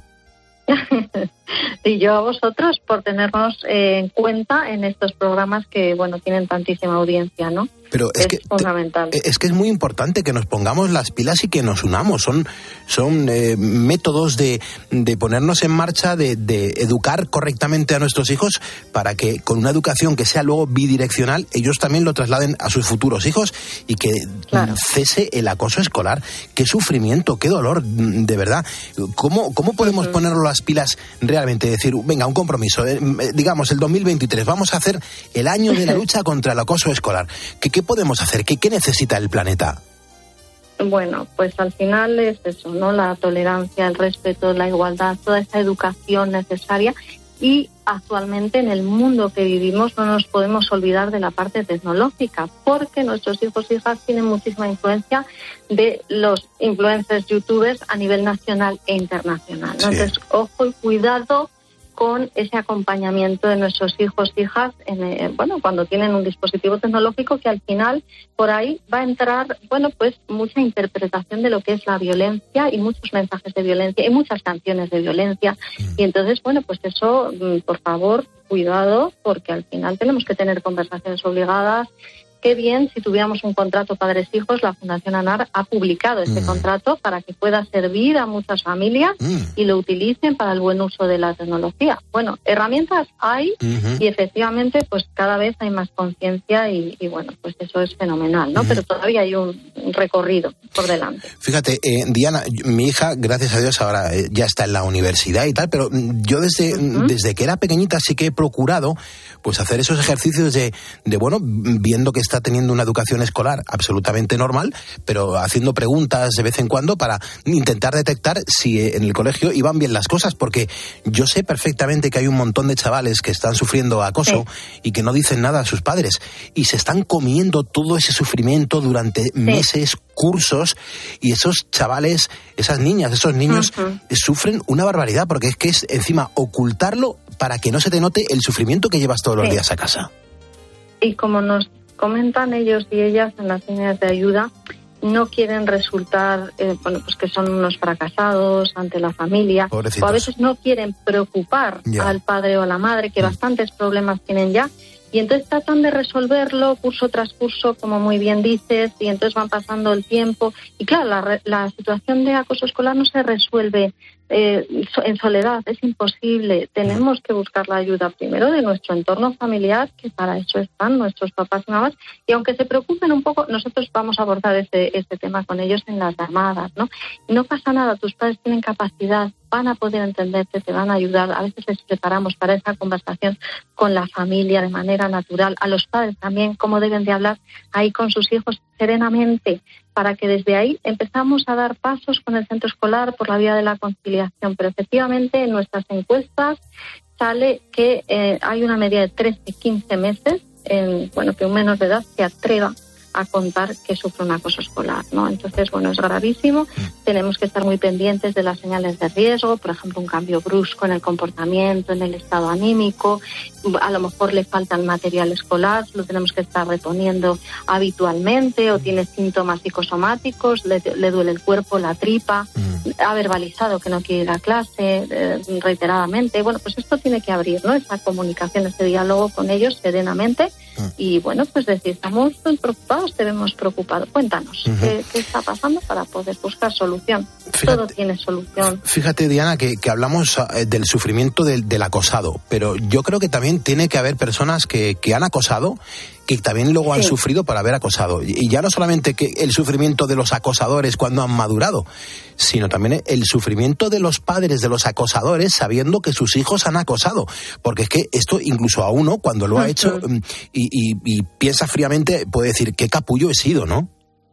Y yo a vosotros por tenernos eh, en cuenta en estos programas que, bueno, tienen tantísima audiencia, ¿no? Pero es, es que fundamental. Te, es que es muy importante que nos pongamos las pilas y que nos unamos. Son, son eh, métodos de, de ponernos en marcha, de, de educar correctamente a nuestros hijos para que con una educación que sea luego bidireccional, ellos también lo trasladen a sus futuros hijos y que claro. cese el acoso escolar. Qué sufrimiento, qué dolor, de verdad. ¿Cómo, cómo podemos uh-huh. ponernos las pilas realmente? Decir, venga, un compromiso, eh, digamos el dos mil veintitrés, vamos a hacer el año de la lucha contra el acoso escolar. ¿Qué, qué podemos hacer? ¿Qué, ¿Qué necesita el planeta? Bueno, pues al final es eso, ¿no? La tolerancia, el respeto, la igualdad, toda esa educación necesaria. Y actualmente en el mundo que vivimos no nos podemos olvidar de la parte tecnológica, porque nuestros hijos e hijas tienen muchísima influencia de los influencers youtubers a nivel nacional e internacional, ¿no? Sí. Entonces, ojo y cuidado con ese acompañamiento de nuestros hijos e hijas en, eh, bueno, cuando tienen un dispositivo tecnológico, que al final por ahí va a entrar, bueno, pues mucha interpretación de lo que es la violencia y muchos mensajes de violencia y muchas canciones de violencia. Mm. Y entonces, bueno, pues eso, por favor, cuidado, porque al final tenemos que tener conversaciones obligadas. Qué bien si tuviéramos un contrato padres-hijos. La Fundación ANAR ha publicado este mm. contrato para que pueda servir a muchas familias mm. y lo utilicen para el buen uso de la tecnología. Bueno, herramientas hay uh-huh. y efectivamente pues cada vez hay más conciencia y, y bueno, pues eso es fenomenal, ¿no? Uh-huh. Pero todavía hay un, un recorrido por delante. Fíjate, eh, Diana, mi hija, gracias a Dios, ahora eh, ya está en la universidad y tal, pero yo desde, uh-huh. desde que era pequeñita sí que he procurado pues hacer esos ejercicios de, de bueno, viendo que está teniendo una educación escolar absolutamente normal, pero haciendo preguntas de vez en cuando para intentar detectar si en el colegio iban bien las cosas, porque yo sé perfectamente que hay un montón de chavales que están sufriendo acoso sí. y que no dicen nada a sus padres y se están comiendo todo ese sufrimiento durante sí. meses, cursos, y esos chavales, esas niñas, esos niños uh-huh. sufren una barbaridad, porque es que es encima ocultarlo para que no se te note el sufrimiento que llevas todos sí. los días a casa. Y como nos comentan ellos y ellas en las líneas de ayuda, no quieren resultar, eh, bueno, pues que son unos fracasados ante la familia, Pobrecitos. O a veces no quieren preocupar yeah. al padre o a la madre, que mm. bastantes problemas tienen ya, y entonces tratan de resolverlo curso tras curso, como muy bien dices, y entonces van pasando el tiempo, y claro, la, la situación de acoso escolar no se resuelve eh, en soledad, es imposible. Tenemos que buscar la ayuda primero de nuestro entorno familiar, que para eso están nuestros papás y mamás, y aunque se preocupen un poco, nosotros vamos a abordar este, este tema con ellos en las llamadas, ¿no? Y no pasa nada, tus padres tienen capacidad, van a poder entenderte, te van a ayudar. A veces les preparamos para esa conversación con la familia de manera natural, a los padres también, cómo deben de hablar ahí con sus hijos serenamente, para que desde ahí empezamos a dar pasos con el centro escolar por la vía de la conciliación. Pero efectivamente en nuestras encuestas sale que eh, hay una media de trece a quince meses, en, bueno, que un menor de edad se atreva a contar que sufre un acoso escolar, ¿no? Entonces, bueno, es gravísimo. Tenemos que estar muy pendientes de las señales de riesgo, por ejemplo, un cambio brusco en el comportamiento, en el estado anímico, a lo mejor le falta el material escolar, lo tenemos que estar reponiendo habitualmente, o tiene síntomas psicosomáticos, le, le duele el cuerpo, la tripa. ha verbalizado que no quiere ir a clase eh, reiteradamente. Bueno, pues esto tiene que abrir, ¿no? Esa comunicación, ese diálogo con ellos serenamente. Y bueno, pues decir, estamos preocupados, te vemos preocupados. Cuéntanos, uh-huh. ¿qué, ¿qué está pasando para poder buscar solución? Fíjate, todo tiene solución. Fíjate, Diana, que, que hablamos del sufrimiento del, del acosado, pero yo creo que también tiene que haber personas que, que han acosado, que también luego han sí. sufrido por haber acosado. Y ya no solamente que el sufrimiento de los acosadores cuando han madurado, sino también el sufrimiento de los padres de los acosadores sabiendo que sus hijos han acosado. Porque es que esto incluso a uno, cuando lo ha hecho y, y, y piensa fríamente, puede decir, qué capullo he sido, ¿no?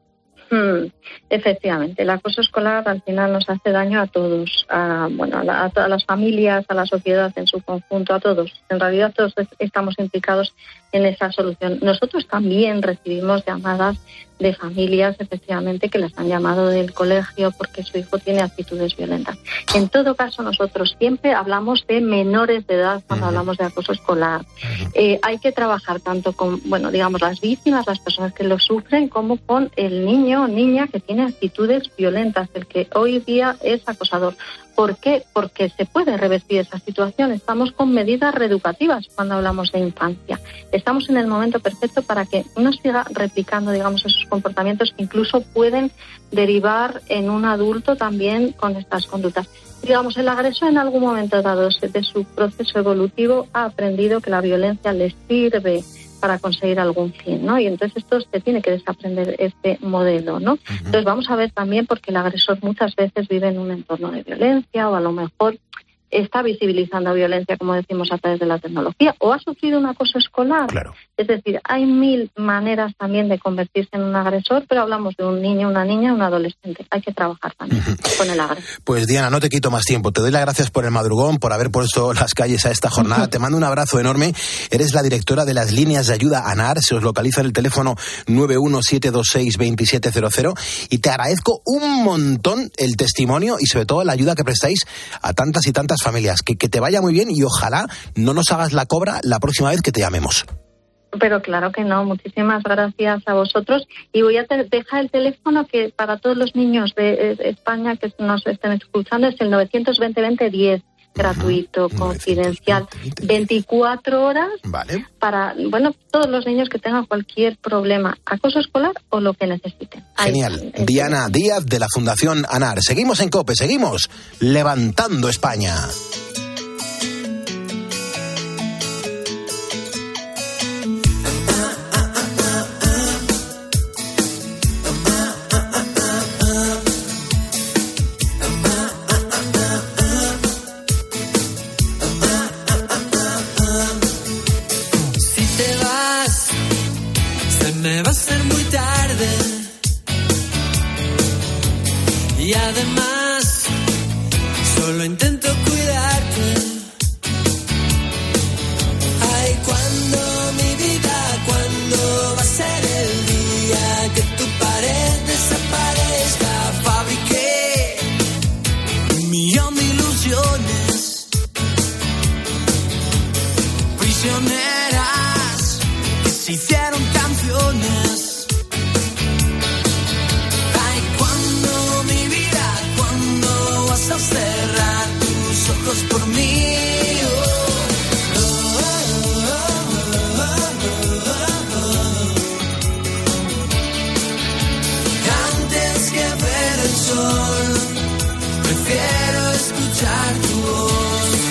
Hmm, efectivamente, el acoso escolar al final nos hace daño a todos, a, bueno, a, la, a todas las familias, a la sociedad en su conjunto, a todos. En realidad todos estamos implicados en esa solución. Nosotros también recibimos llamadas de familias, efectivamente, que les han llamado del colegio porque su hijo tiene actitudes violentas. En todo caso, nosotros siempre hablamos de menores de edad cuando uh-huh. hablamos de acoso escolar. Uh-huh. Eh, hay que trabajar tanto con, bueno, digamos, las víctimas, las personas que lo sufren, como con el niño o niña que tiene actitudes violentas, el que hoy día es acosador. ¿Por qué? Porque se puede revertir esa situación. Estamos con medidas reeducativas cuando hablamos de infancia. Estamos en el momento perfecto para que no siga replicando, digamos, esos comportamientos que incluso pueden derivar en un adulto también con estas conductas. Digamos, el agresor en algún momento dado de su proceso evolutivo ha aprendido que la violencia le sirve para conseguir algún fin, ¿no? Y entonces esto se tiene que desaprender este modelo, ¿no? Uh-huh. Entonces vamos a ver también porque el agresor muchas veces vive en un entorno de violencia o a lo mejor está visibilizando violencia, como decimos, a través de la tecnología, o ha sufrido un acoso escolar. Claro. Es decir, hay mil maneras también de convertirse en un agresor, pero hablamos de un niño, una niña, un adolescente. Hay que trabajar también uh-huh. con el agresor. Pues Diana, no te quito más tiempo. Te doy las gracias por el madrugón, por haber puesto las calles a esta jornada. Uh-huh. Te mando un abrazo enorme. Eres la directora de las líneas de ayuda ANAR. Se os localiza en el teléfono nueve uno siete dos seis dos siete cero cero. Y te agradezco un montón el testimonio y sobre todo la ayuda que prestáis a tantas y tantas familias. Que, que te vaya muy bien y ojalá no nos hagas la cobra la próxima vez que te llamemos. Pero claro que no, muchísimas gracias a vosotros y voy a te- dejar el teléfono que para todos los niños de eh, España que nos estén escuchando es el nueve dos cero, veinte diez, gratuito, uh-huh. confidencial, veinticuatro horas vale. para, bueno, todos los niños que tengan cualquier problema, acoso escolar o lo que necesiten. Genial. Ahí, Diana Díaz de la Fundación ANAR. Seguimos en COPE, seguimos levantando España. Me va a ser muy tarde y además solo intento cuidarte. Ay, cuando mi vida, cuando va a ser el día que tu pared desaparezca. Fabriqué un millón de ilusiones prisioneras que se hicieron canciones. Ay, cuando mi vida, cuando vas a cerrar tus ojos por mí. Oh, oh, oh, oh, oh, oh, oh. Antes que ver el sol, prefiero escuchar tu voz.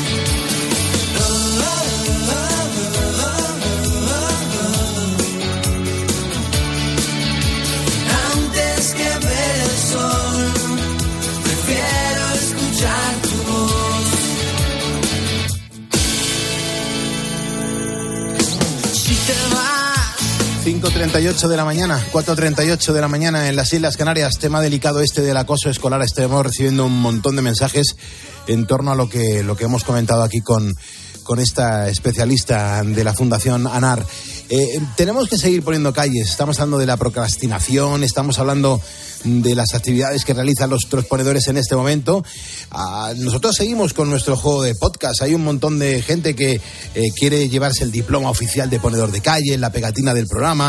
cinco treinta y ocho de la mañana, cuatro treinta y ocho de la mañana en las Islas Canarias. Tema delicado este del acoso escolar. Estamos recibiendo un montón de mensajes en torno a lo que, lo que hemos comentado aquí con, con esta especialista de la Fundación ANAR. Eh, tenemos que seguir poniendo calles. Estamos hablando de la procrastinación, estamos hablando de las actividades que realizan los transponedores en este momento. Ah, nosotros seguimos con nuestro juego de podcast. Hay un montón de gente que eh, quiere llevarse el diploma oficial de ponedor de calle, la pegatina del programa.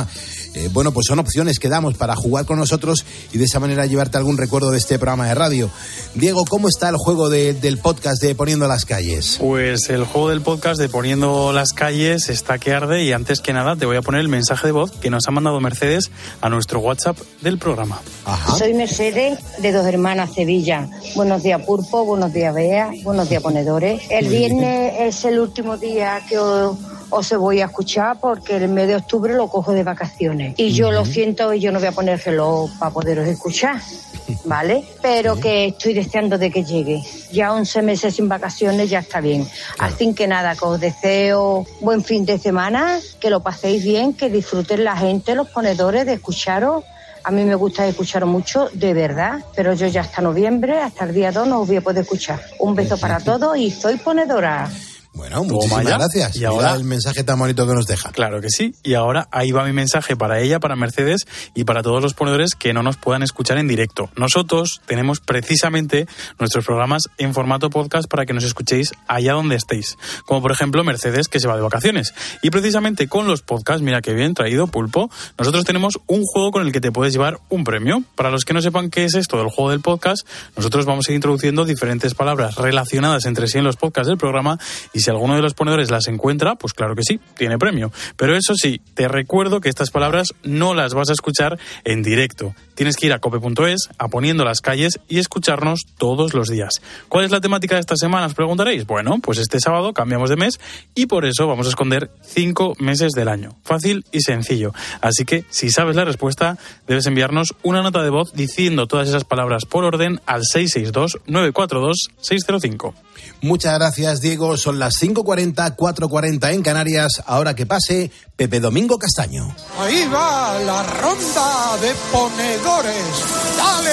Eh, bueno, pues son opciones que damos para jugar con nosotros y de esa manera llevarte algún recuerdo de este programa de radio. Diego, ¿cómo está el juego de, del podcast de Poniendo las Calles? Pues el juego del podcast de Poniendo las Calles está que arde, y antes que nada te voy a poner el mensaje de voz que nos ha mandado Mercedes a nuestro WhatsApp del programa. Ajá. Soy Mercedes, de Dos Hermanas, Sevilla. Buenos días, Pulpo, buenos días, Bea, buenos días, ponedores. El viernes es el último día que os, os voy a escuchar porque el mes de octubre lo cojo de vacaciones. Y yo lo siento, y yo no voy a poner reloj para poderos escuchar, ¿vale? Pero que estoy deseando de que llegue. Ya once meses sin vacaciones ya está bien. Así que nada, que os deseo buen fin de semana, que lo paséis bien, que disfruten la gente, los ponedores, de escucharos. A mí me gusta escucharos mucho, de verdad, pero yo ya hasta noviembre, hasta el día dos, no os voy a poder escuchar. Un beso para todos y soy ponedora. Bueno, muchísimas gracias. Y ahora el mensaje tan bonito que nos deja. Claro que sí. Y ahora ahí va mi mensaje para ella, para Mercedes y para todos los ponedores que no nos puedan escuchar en directo. Nosotros tenemos precisamente nuestros programas en formato podcast para que nos escuchéis allá donde estéis. Como por ejemplo Mercedes, que se va de vacaciones. Y precisamente con los podcasts, mira qué bien traído, Pulpo, nosotros tenemos un juego con el que te puedes llevar un premio. Para los que no sepan qué es esto del juego del podcast, nosotros vamos a ir introduciendo diferentes palabras relacionadas entre sí en los podcasts del programa, y si alguno de los ponedores las encuentra, pues claro que sí, tiene premio. Pero eso sí, te recuerdo que estas palabras no las vas a escuchar en directo. Tienes que ir a cope punto es, a Poniendo las Calles, y escucharnos todos los días. ¿Cuál es la temática de esta semana? Os preguntaréis. Bueno, pues este sábado cambiamos de mes y por eso vamos a esconder cinco meses del año. Fácil y sencillo. Así que, si sabes la respuesta, debes enviarnos una nota de voz diciendo todas esas palabras por orden al seis seis dos, nueve cuatro dos, seis cero cinco. Muchas gracias, Diego. Son las cinco cuarenta, cuatro cuarenta en Canarias. Ahora que pase Pepe Domingo Castaño. Ahí va la ronda de ponedores. ¡Dale,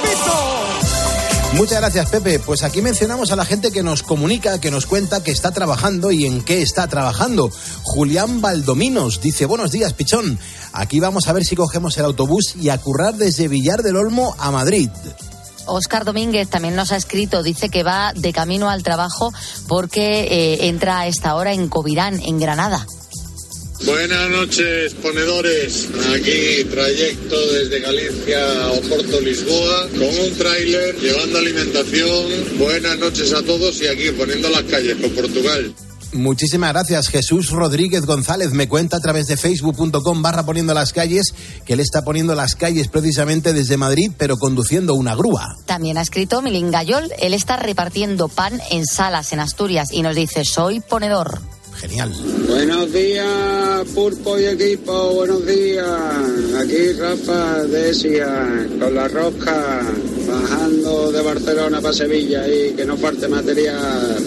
Pulpito! Muchas gracias, Pepe. Pues aquí mencionamos a la gente que nos comunica, que nos cuenta que está trabajando y en qué está trabajando. Julián Valdominos dice: buenos días, Pichón. Aquí vamos a ver si cogemos el autobús y a currar desde Villar del Olmo a Madrid. Óscar Domínguez también nos ha escrito, dice que va de camino al trabajo porque eh, entra a esta hora en Covirán, en Granada. Buenas noches, ponedores. Aquí trayecto desde Galicia a Oporto, Lisboa, con un tráiler llevando alimentación. Buenas noches a todos y aquí Poniendo las Calles con Portugal. Muchísimas gracias. Jesús Rodríguez González me cuenta a través de facebook punto com barra Poniendo las Calles que él está poniendo las calles precisamente desde Madrid, pero conduciendo una grúa. También ha escrito Milín Gayol, él está repartiendo pan en Salas, en Asturias, y nos dice: soy ponedor. Genial. Buenos días, Pulpo y equipo, buenos días. Aquí Rafa de Esia, con la rosca, bajando de Barcelona para Sevilla y que no falte material.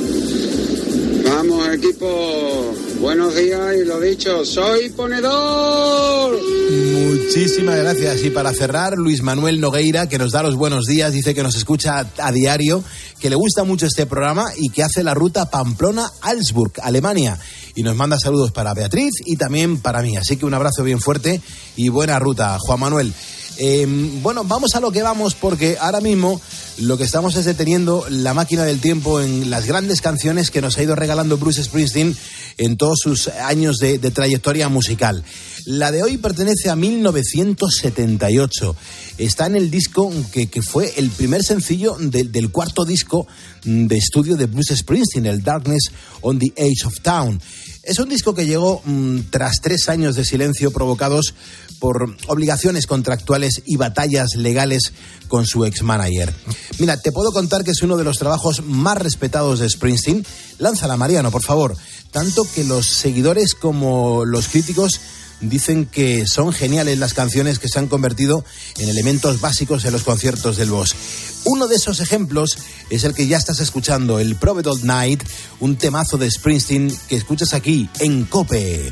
Vamos, equipo, buenos días y lo dicho, soy ponedor. Muchísimas gracias. Y para cerrar, Luis Manuel Nogueira, que nos da los buenos días, dice que nos escucha a, a diario, que le gusta mucho este programa y que hace la ruta Pamplona-Augsburg, Alemania. Y nos manda saludos para Beatriz y también para mí. Así que un abrazo bien fuerte y buena ruta, Juan Manuel. Eh, bueno, vamos a lo que vamos, porque ahora mismo lo que estamos es deteniendo la máquina del tiempo en las grandes canciones que nos ha ido regalando Bruce Springsteen en todos sus años de, de trayectoria musical. La de hoy pertenece a mil novecientos setenta y ocho. Está en el disco que, que fue el primer sencillo de, del cuarto disco de estudio de Bruce Springsteen, el Darkness on the Edge of Town. Es un disco que llegó mmm, tras tres años de silencio provocados por obligaciones contractuales y batallas legales con su ex-manager. Mira, te puedo contar que es uno de los trabajos más respetados de Springsteen. Lánzala, Mariano, por favor. Tanto que los seguidores como los críticos dicen que son geniales las canciones que se han convertido en elementos básicos en los conciertos del Boss. Uno de esos ejemplos es el que ya estás escuchando, el Private Old Night, un temazo de Springsteen que escuchas aquí en COPE.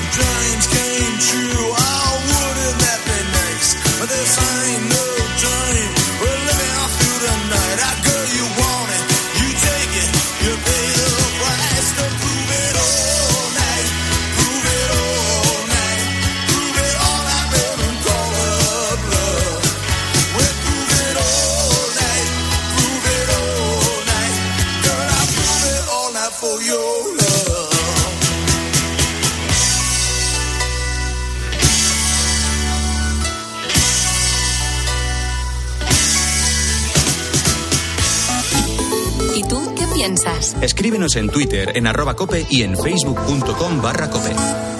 dreams came true. Oh, wouldn't that be nice? But this ain't no dream. We're living all through the night. That girl, you want it, you take it, you pay the price to prove it all night. Prove it all night. Prove it all night, baby, and call it love. We'll prove it all night. Prove it all night. Girl, I'll prove it all night for your love. ¿Y tú qué piensas? Escríbenos en Twitter, en arroba cope y en facebook.com barra cope.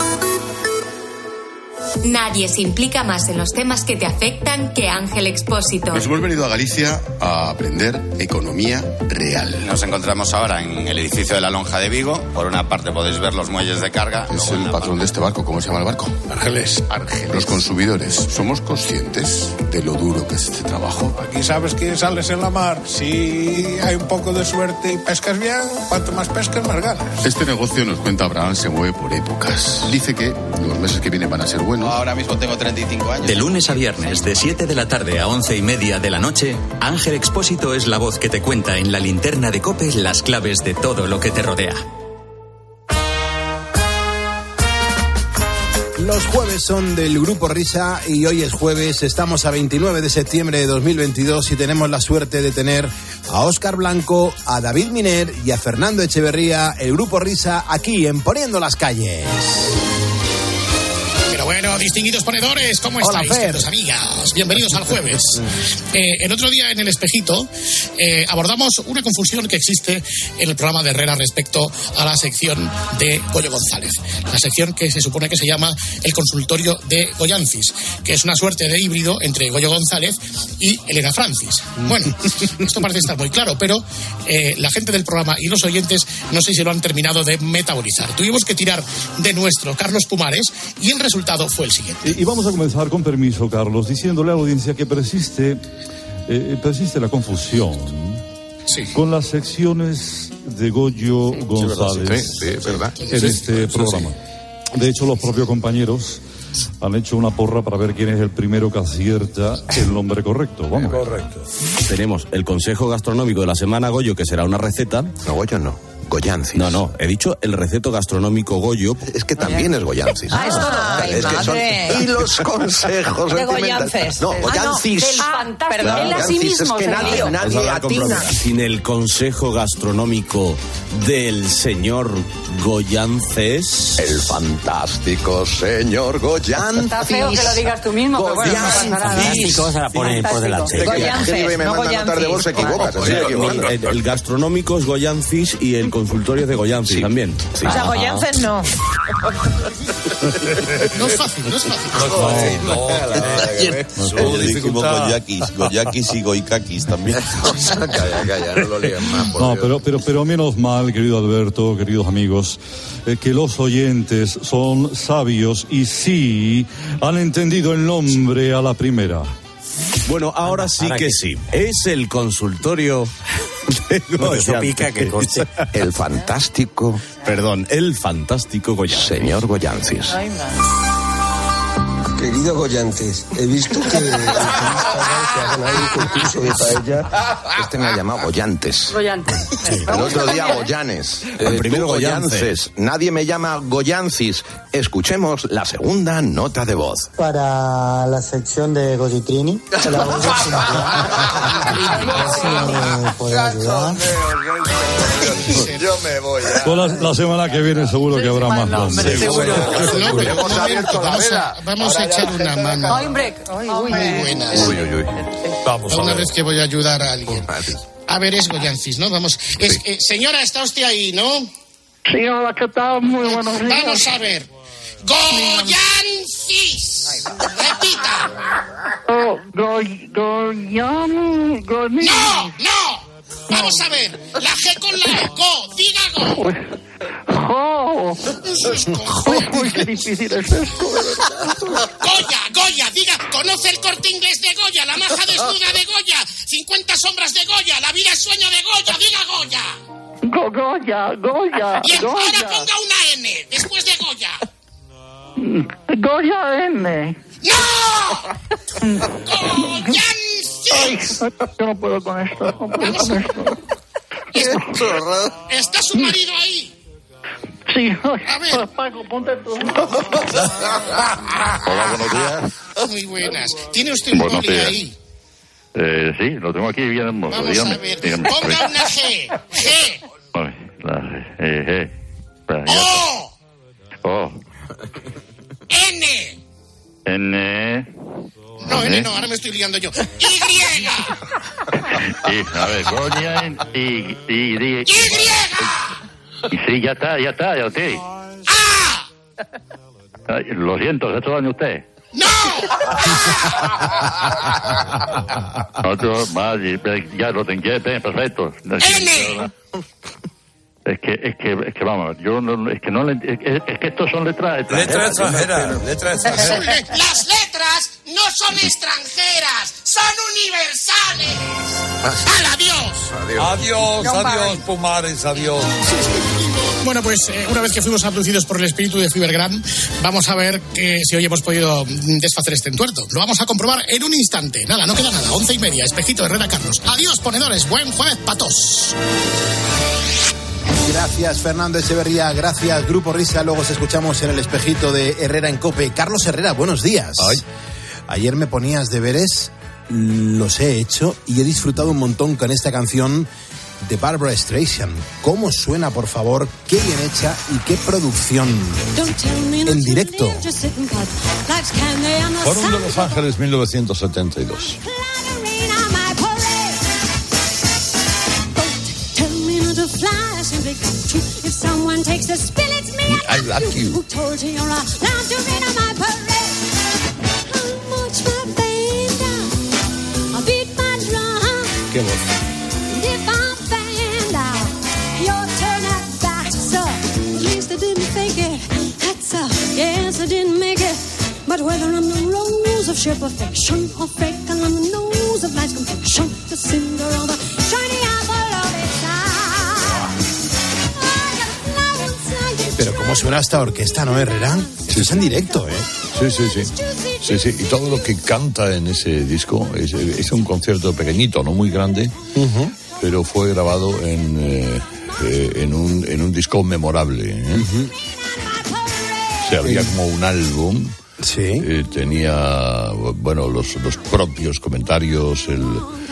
Nadie se implica más en los temas que te afectan que Ángel Expósito. Nos hemos venido a Galicia a aprender economía real. Nos encontramos ahora en el edificio de la Lonja de Vigo. Por una parte podéis ver los muelles de carga. Es el patrón de este barco. ¿Cómo se llama el barco? Ángeles. Ángeles. Los consumidores, ¿somos conscientes de lo duro que es este trabajo? Aquí sabes que sales en la mar. Si hay un poco de suerte y pescas bien, cuanto más pescas, más ganas. Este negocio, nos cuenta Abraham, se mueve por épocas. Dice que los meses que vienen van a ser buenos. Ahora mismo tengo treinta y cinco años. De lunes a viernes, de siete de la tarde a once y media de la noche, Ángel Expósito es la voz que te cuenta en la linterna de COPE las claves de todo lo que te rodea. Los jueves son del Grupo Risa y hoy es jueves, estamos a veintinueve de septiembre de dos mil veintidós y tenemos la suerte de tener a Óscar Blanco, a David Miner y a Fernando Echeverría, el Grupo Risa, aquí en Poniendo las Calles. Pero bueno, distinguidos ponedores, ¿cómo Hola, estáis, Fer. queridos amigas? Bienvenidos al jueves. Eh, el otro día en El Espejito eh, abordamos una confusión que existe en el programa de Herrera respecto a la sección de Goyo González. La sección que se supone que se llama El Consultorio de Goyancis, que es una suerte de híbrido entre Goyo González y Elena Francis. Bueno, esto parece estar muy claro, pero eh, la gente del programa y los oyentes no sé si lo han terminado de metabolizar. Tuvimos que tirar de nuestro Carlos Pumares y el resultado fue el siguiente. Y, y vamos a comenzar, con permiso, Carlos, diciéndole a la audiencia que persiste, eh, persiste la confusión sí. con las secciones de Goyo González Sí, sí, verdad. en este programa. De hecho, los propios compañeros han hecho una porra para ver quién es el primero que acierta el nombre correcto. Vamos. Correcto. Tenemos el consejo gastronómico de la semana Goyo, que será una receta. No, Goyo no. Goyancis. No, no, he dicho el receto gastronómico Goyo. Es que también es Goyancis. Ah, esto no. Es que son... Y los consejos De sentimentales. Goyances. No, Ah, no, Goyancis. del fantástico. Claro, Él a sí Goyancis, mismo es que se nadie, dio. nadie Vamos a hablar con atina. propiedad. Sin el consejo gastronómico del señor Goyances. El fantástico señor Goyancis. Está feo que lo digas tú mismo, pero bueno, no pasa nada. Fantástico, se la pone por delante. Goyances, me no manda notas de voz, se equivoca. se sigue equivocando. El, el gastronómico es Goyancis y el consultorio es de Goyancis Sí. también. Sí. O sea, Goyances no. No es fácil, no es fácil. Nosotros dijimos Goyakis, Goyakis y Goikakis también. Calla, calla, no lo líen más. por No, Dios. pero, pero, pero menos mal, querido Alberto, queridos amigos, eh, que los oyentes son sabios y sí han entendido el nombre a la primera. Bueno, ahora sí que sí. Es el consultorio de Goyancis. El fantástico, Perdón, el fantástico Goyancis. señor Goyancis. Querido Goyantes, he visto que el turista que ha ganado un concurso de paella. Este me ha llamado Goyantes. Goyantes. El otro día Goyanes. El Eh, primero tú, Goyances. Goyances. Nadie me llama Goyancis. Escuchemos la segunda nota de voz. Para la sección de Goyitrini. Se la voy a poder ayudar. Yo me voy. Pues la, la semana que viene seguro que habrá más nombres. No, pero un Hemos momento, abierto la vamos a, veda. vamos a Ahora ya echar la una gente mano. Ay, hombre. Ay, uy. Muy buenas. Uy, uy, uy. Vamos a Una ver. vez que voy a ayudar a alguien. A ver, es Goyancis, ¿no? Vamos. Es, eh, señora, ¿está usted ahí, no? Sí, hola, ¿qué tal? Muy buenos días. Vamos a ver. Goyancis. Repita. Oh, Goy, Goyan, Goyan. No, no. Vamos a ver. La G con la O. Go. Diga go. ¡Jo! Eso es cojo. Uy, qué difícil es esto, de verdad. Goya, Goya, diga, conoce el Corte Inglés de Goya, la maja desnuda de Goya, cincuenta sombras de Goya, la vida es sueño de Goya, diga Goya. Go, Goya, Goya, Bien, ahora Goya. ponga una N después de Goya. Goya N. ¡No! Ay, yo no puedo con esto. No puedo con esto. ¿Está su marido ahí? Sí, a ver. Paco, ponte tú. Hola, buenos días. Muy buenas. ¿Tiene usted un Buenos boli días. ahí? Eh, sí, lo tengo aquí bien. Vamos dígame, a ver. dígame. Ponga una G. G. Ay, la, eh, eh. Espera, ya O. está. Oh. N. N. No, N ¿Eh? no, ahora me estoy liando yo. Y. Sí, a ver, Goya en y, y, y, y, sí, ya está, ya está, ya usted. Ay, lo siento, ¿se ha hecho daño usted? ¡No! Otro más, y- ya lo tengo, ya tengo, perfecto. N. Es que, es que, es que vamos, yo no, es que no le, es, que- es que estos son letras Letra extranjeras. extranjera, letra Son extranjera. le- Las letras no son extranjeras, son universales. ¡Al adiós! Adiós, adiós, Pumares, adiós. Bueno, pues eh, una vez que fuimos abducidos por el espíritu de Fibergram, vamos a ver que si hoy hemos podido mm, desfacer este entuerto. Lo vamos a comprobar en un instante. Nada, no queda nada. Once y media, Espejito, Herrera, Carlos. Adiós, ponedores. Buen jueves, patos. Gracias, Fernando Echeverría. Gracias, Grupo Risa. Luego os escuchamos en el Espejito de Herrera en COPE. Carlos Herrera, buenos días. Ay. Ayer me ponías deberes, los he hecho y he disfrutado un montón con esta canción de Barbra Streisand. ¿Cómo suena, por favor? Qué bien hecha y qué producción. En directo. Forum de Los Ángeles, mil novecientos setenta y dos. I like you. Qué voz. Yes, I didn't make it. But whether I'm the rose of sheer perfection or fake, I'm the nose of nice complexion, the cinder of the shiny apple of its eye. Pero cómo suena esta orquesta, ¿no, Herrera? Esto es en directo, ¿eh? Sí, sí, sí. Sí, sí. Y todo lo que canta en ese disco es, es un concierto pequeñito, no muy grande, Uh-huh. pero fue grabado en, eh, eh, en, un, en un disco memorable. ¿eh? Uh-huh. O sea, había como un álbum. Sí. Eh, tenía, bueno, los, los propios comentarios, el,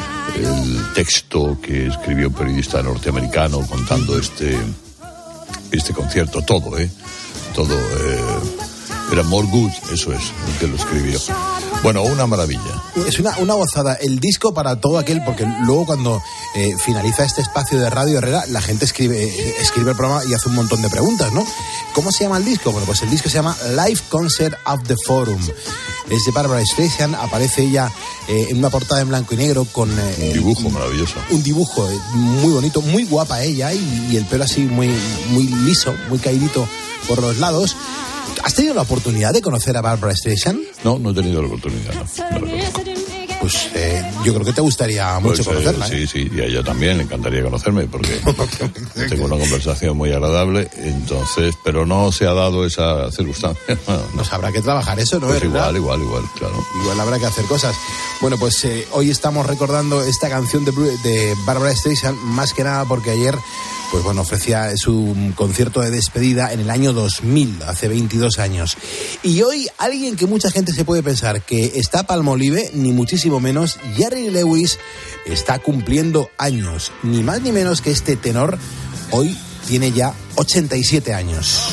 el texto que escribió un periodista norteamericano contando este, este concierto, todo, ¿eh? Todo. Eh, era More Good, eso es, el que lo escribió. Bueno, una maravilla. Es una, una gozada. El disco para todo aquel, porque luego cuando eh, finaliza este espacio de Radio Herrera, la gente escribe, eh, escribe el programa y hace un montón de preguntas, ¿no? ¿Cómo se llama el disco? Bueno, pues el disco se llama Live Concert of the Forum. Es de Barbra Streisand, aparece ella eh, en una portada en blanco y negro con... Eh, Un dibujo maravilloso. Un dibujo eh, muy bonito, muy guapa ella y, y el pelo así muy, muy liso, muy caidito por los lados. ¿Has tenido la oportunidad de conocer a Barbra Streisand? No, no he tenido la oportunidad, no. No la conozco. Pues eh, yo creo que te gustaría mucho Pues, eh, conocerla. sí, sí, y a ella también le encantaría conocerme porque tengo una conversación muy agradable, entonces, pero no se ha dado esa circunstancia. No, Pues habrá que trabajar eso, ¿no? Pues ¿verdad? igual, igual, igual, claro. Igual habrá que hacer cosas. Bueno, pues eh, hoy estamos recordando esta canción de, Bru- de Barbra Streisand, más que nada porque ayer, pues bueno, ofrecía su concierto de despedida en el año dos mil, hace veintidós años. Y hoy alguien que mucha gente se puede pensar que está palmolive, ni muchísimo menos, Jerry Lewis está cumpliendo años. Ni más ni menos que este tenor hoy tiene ya ochenta y siete años.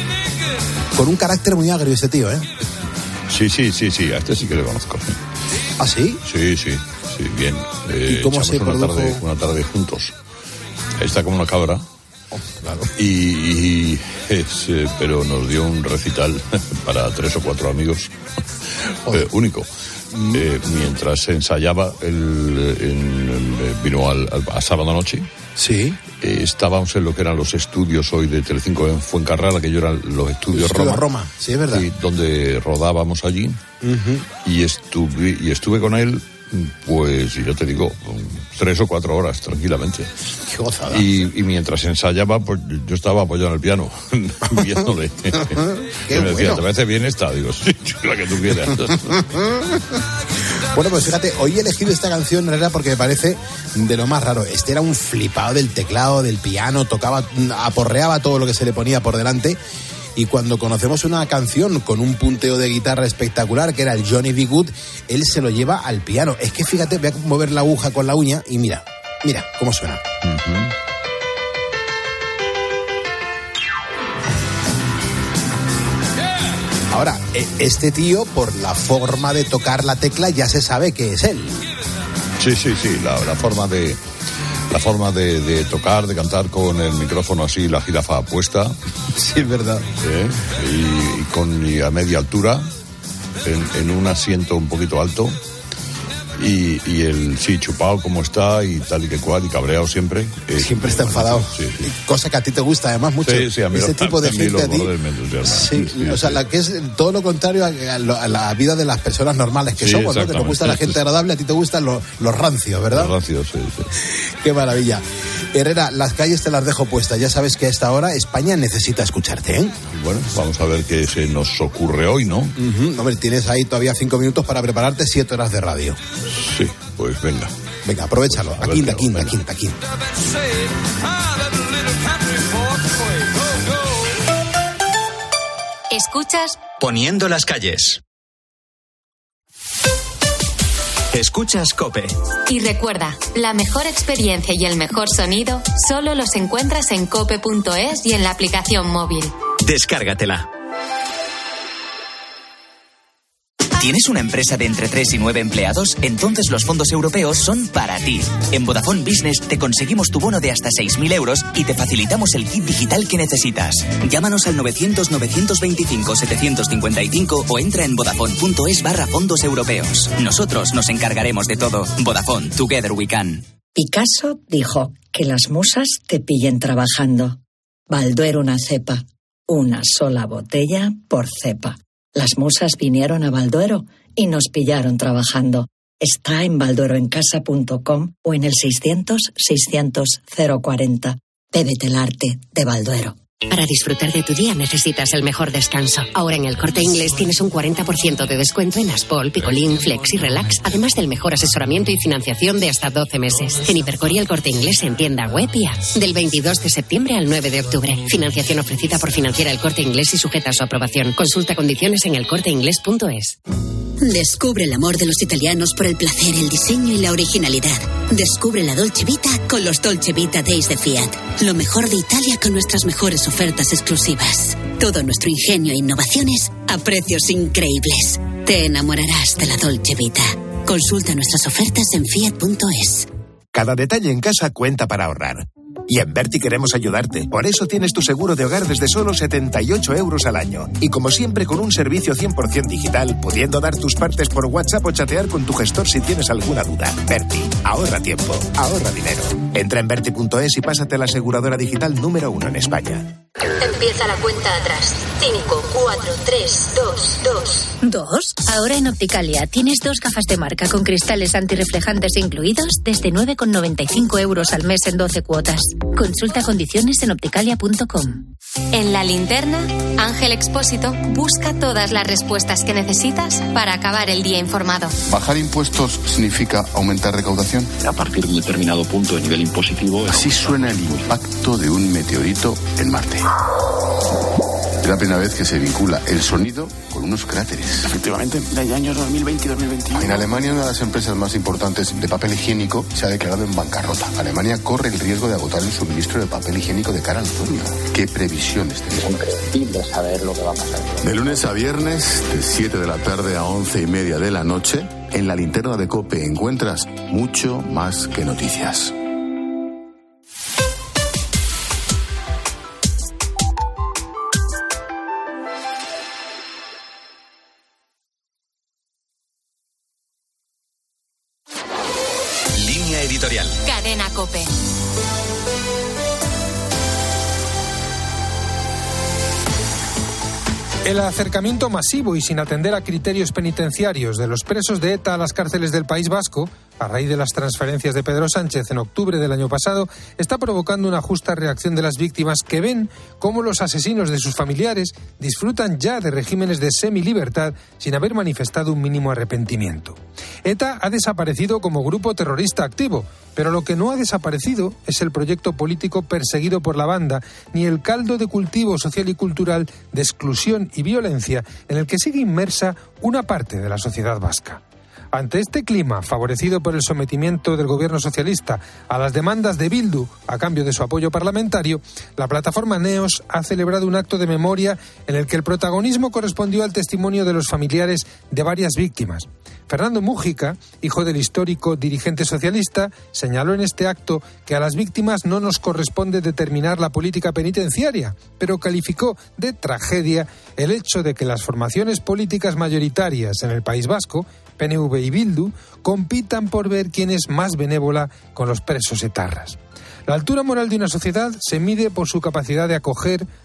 Con un carácter muy agrio este tío, ¿eh? Sí, sí, sí, sí, a este sí que le conozco. ¿Ah, sí? Sí, sí, sí, bien. Eh, ¿Y cómo echamos se una produjo? tarde, una tarde juntos. Está como una cabra. Oh, claro. Y, y es, eh, pero nos dio un recital para tres o cuatro amigos, eh, único. Eh, mientras se ensayaba, el, en- en- vino al, al- a sábado noche. Sí. Eh, estábamos en lo que eran los estudios hoy de Telecinco en Fuencarral, aquello eran los estudios Estudio Roma. Roma, sí, es verdad. Sí, donde rodábamos allí. Ujú. Y estuve, y estuve con él Pues yo te digo, tres o cuatro horas tranquilamente. Qué gozada. Y, y mientras ensayaba, pues yo estaba apoyado en el piano, viéndole. Qué Y me decía, bueno. ¿te parece bien esta? Digo, sí, la que tú quieras. Bueno, pues fíjate, hoy he elegido esta canción, Herrera, porque me parece de lo más raro. Este era un flipado del teclado, del piano, tocaba, aporreaba todo lo que se le ponía por delante. Y cuando conocemos una canción con un punteo de guitarra espectacular, que era el Johnny B. Good, él se lo lleva al piano. Es que fíjate, voy a mover la aguja con la uña y mira, mira cómo suena. Uh-huh. Ahora, este tío, por la forma de tocar la tecla, ya se sabe que es él. Sí, sí, sí, la, la forma de la forma de, de tocar, de cantar con el micrófono así, la jirafa puesta. Sí, es verdad. ¿Eh? Y, y con y a media altura, en, en un asiento un poquito alto. Y, y el sí, chupado como está y tal y que cual, y cabreado siempre. Eh, Siempre está enfadado. Sí, sí. Cosa que a ti te gusta además mucho. Sí, sí, a mí ese lo- tipo de a mí gente los a ti. brothers me entusiasman. Sí, Sí, o sea, sí. la que es todo lo contrario a, a lo- a la vida de las personas normales que Sí, somos, ¿no? Que nos gusta la exactamente. gente agradable, a ti te gustan los, los rancios, ¿verdad? Los rancios, sí, sí. Qué maravilla. Herrera, las calles te las dejo puestas. Ya sabes que a esta hora España necesita escucharte, ¿eh? Bueno, vamos a ver qué se nos ocurre hoy, ¿no? Ujú. Hombre, tienes ahí todavía cinco minutos para prepararte siete horas de radio. Sí, pues venga. Venga, aprovechalo. A ver Aquí, qué aquí, hago, aquí, aquí. Escuchas Poniendo las calles. Escuchas COPE. y recuerda, la mejor experiencia y el mejor sonido solo los encuentras en cope punto es y en la aplicación móvil. Descárgatela. ¿Tienes una empresa de entre tres y nueve empleados? Entonces los fondos europeos son para ti. En Vodafone Business te conseguimos tu bono de hasta seis mil euros y te facilitamos el kit digital que necesitas. Llámanos al novecientos novecientos veinticinco setecientos cincuenta y cinco o entra en vodafone.es barra fondos europeos. Nosotros nos encargaremos de todo. Vodafone, together we can. Picasso dijo que las musas te pillen trabajando. Balduero una cepa. Una sola botella por cepa. Las musas vinieron a Balduero y nos pillaron trabajando. Está en baldueroencasa punto com o en el seiscientos seiscientos cero cuarenta. Bébete el arte de Balduero. Para disfrutar de tu día necesitas el mejor descanso. Ahora en El Corte Inglés tienes un cuarenta por ciento de descuento en Aspol, Picolín, Flex y Relax, además del mejor asesoramiento y financiación de hasta doce meses. En Hipercor y El Corte Inglés en tienda web y app. Del veintidós de septiembre al nueve de octubre. Financiación ofrecida por Financiera El Corte Inglés y sujeta a su aprobación. Consulta condiciones en elcorteinglés punto es. Descubre el amor de los italianos por el placer, el diseño y la originalidad. Descubre la Dolce Vita con los Dolce Vita Days de Fiat. Lo mejor de Italia con nuestras mejores ofertas exclusivas. Todo nuestro ingenio e innovaciones a precios increíbles. Te enamorarás de la Dolce Vita. Consulta nuestras ofertas en fiat punto es. Cada detalle en casa cuenta para ahorrar. Y en Berti queremos ayudarte. Por eso tienes tu seguro de hogar desde solo setenta y ocho euros al año. Y como siempre con un servicio cien por ciento digital, pudiendo dar tus partes por WhatsApp o chatear con tu gestor si tienes alguna duda. Berti, ahorra tiempo, ahorra dinero. Entra en berti punto es y pásate a la aseguradora digital número uno en España. Empieza la cuenta atrás. cinco, cuatro, tres, dos, dos. ¿Dos? Ahora en Opticalia tienes dos gafas de marca con cristales antirreflejantes incluidos desde nueve con noventa y cinco euros al mes en doce cuotas. Consulta condiciones en opticalia punto com. En La Linterna, Ángel Expósito busca todas las respuestas que necesitas para acabar el día informado. ¿Bajar impuestos significa aumentar recaudación? A partir de un determinado punto de nivel impositivo... Así suena el impacto de un meteorito en Marte. Es la primera vez que se vincula el sonido con unos cráteres. Efectivamente, de años dos mil veinte y dos mil veintiuno. En Alemania, una de las empresas más importantes de papel higiénico se ha declarado en bancarrota. Alemania corre el riesgo de agotar el suministro de papel higiénico de cara al otoño. ¿Qué previsiones tenéis? Es impredecible saber lo que va a pasar. De lunes a viernes, de siete de la tarde a once y media de la noche, en la linterna de COPE encuentras mucho más que noticias. Línea editorial. Cadena COPE. El acercamiento masivo y sin atender a criterios penitenciarios de los presos de ETA a las cárceles del País Vasco, a raíz de las transferencias de Pedro Sánchez en octubre del año pasado, está provocando una justa reacción de las víctimas que ven cómo los asesinos de sus familiares disfrutan ya de regímenes de semilibertad sin haber manifestado un mínimo arrepentimiento. ETA ha desaparecido como grupo terrorista activo, pero lo que no ha desaparecido es el proyecto político perseguido por la banda, ni el caldo de cultivo social y cultural de exclusión y violencia en el que sigue inmersa una parte de la sociedad vasca. Ante este clima, favorecido por el sometimiento del gobierno socialista a las demandas de Bildu a cambio de su apoyo parlamentario, la plataforma Neos ha celebrado un acto de memoria en el que el protagonismo correspondió al testimonio de los familiares de varias víctimas. Fernando Mújica, hijo del histórico dirigente socialista, señaló en este acto que a las víctimas no nos corresponde determinar la política penitenciaria, pero calificó de tragedia el hecho de que las formaciones políticas mayoritarias en el País Vasco, P N V y Bildu, compitan por ver quién es más benévola con los presos etarras. La altura moral de una sociedad se mide por su capacidad de acoger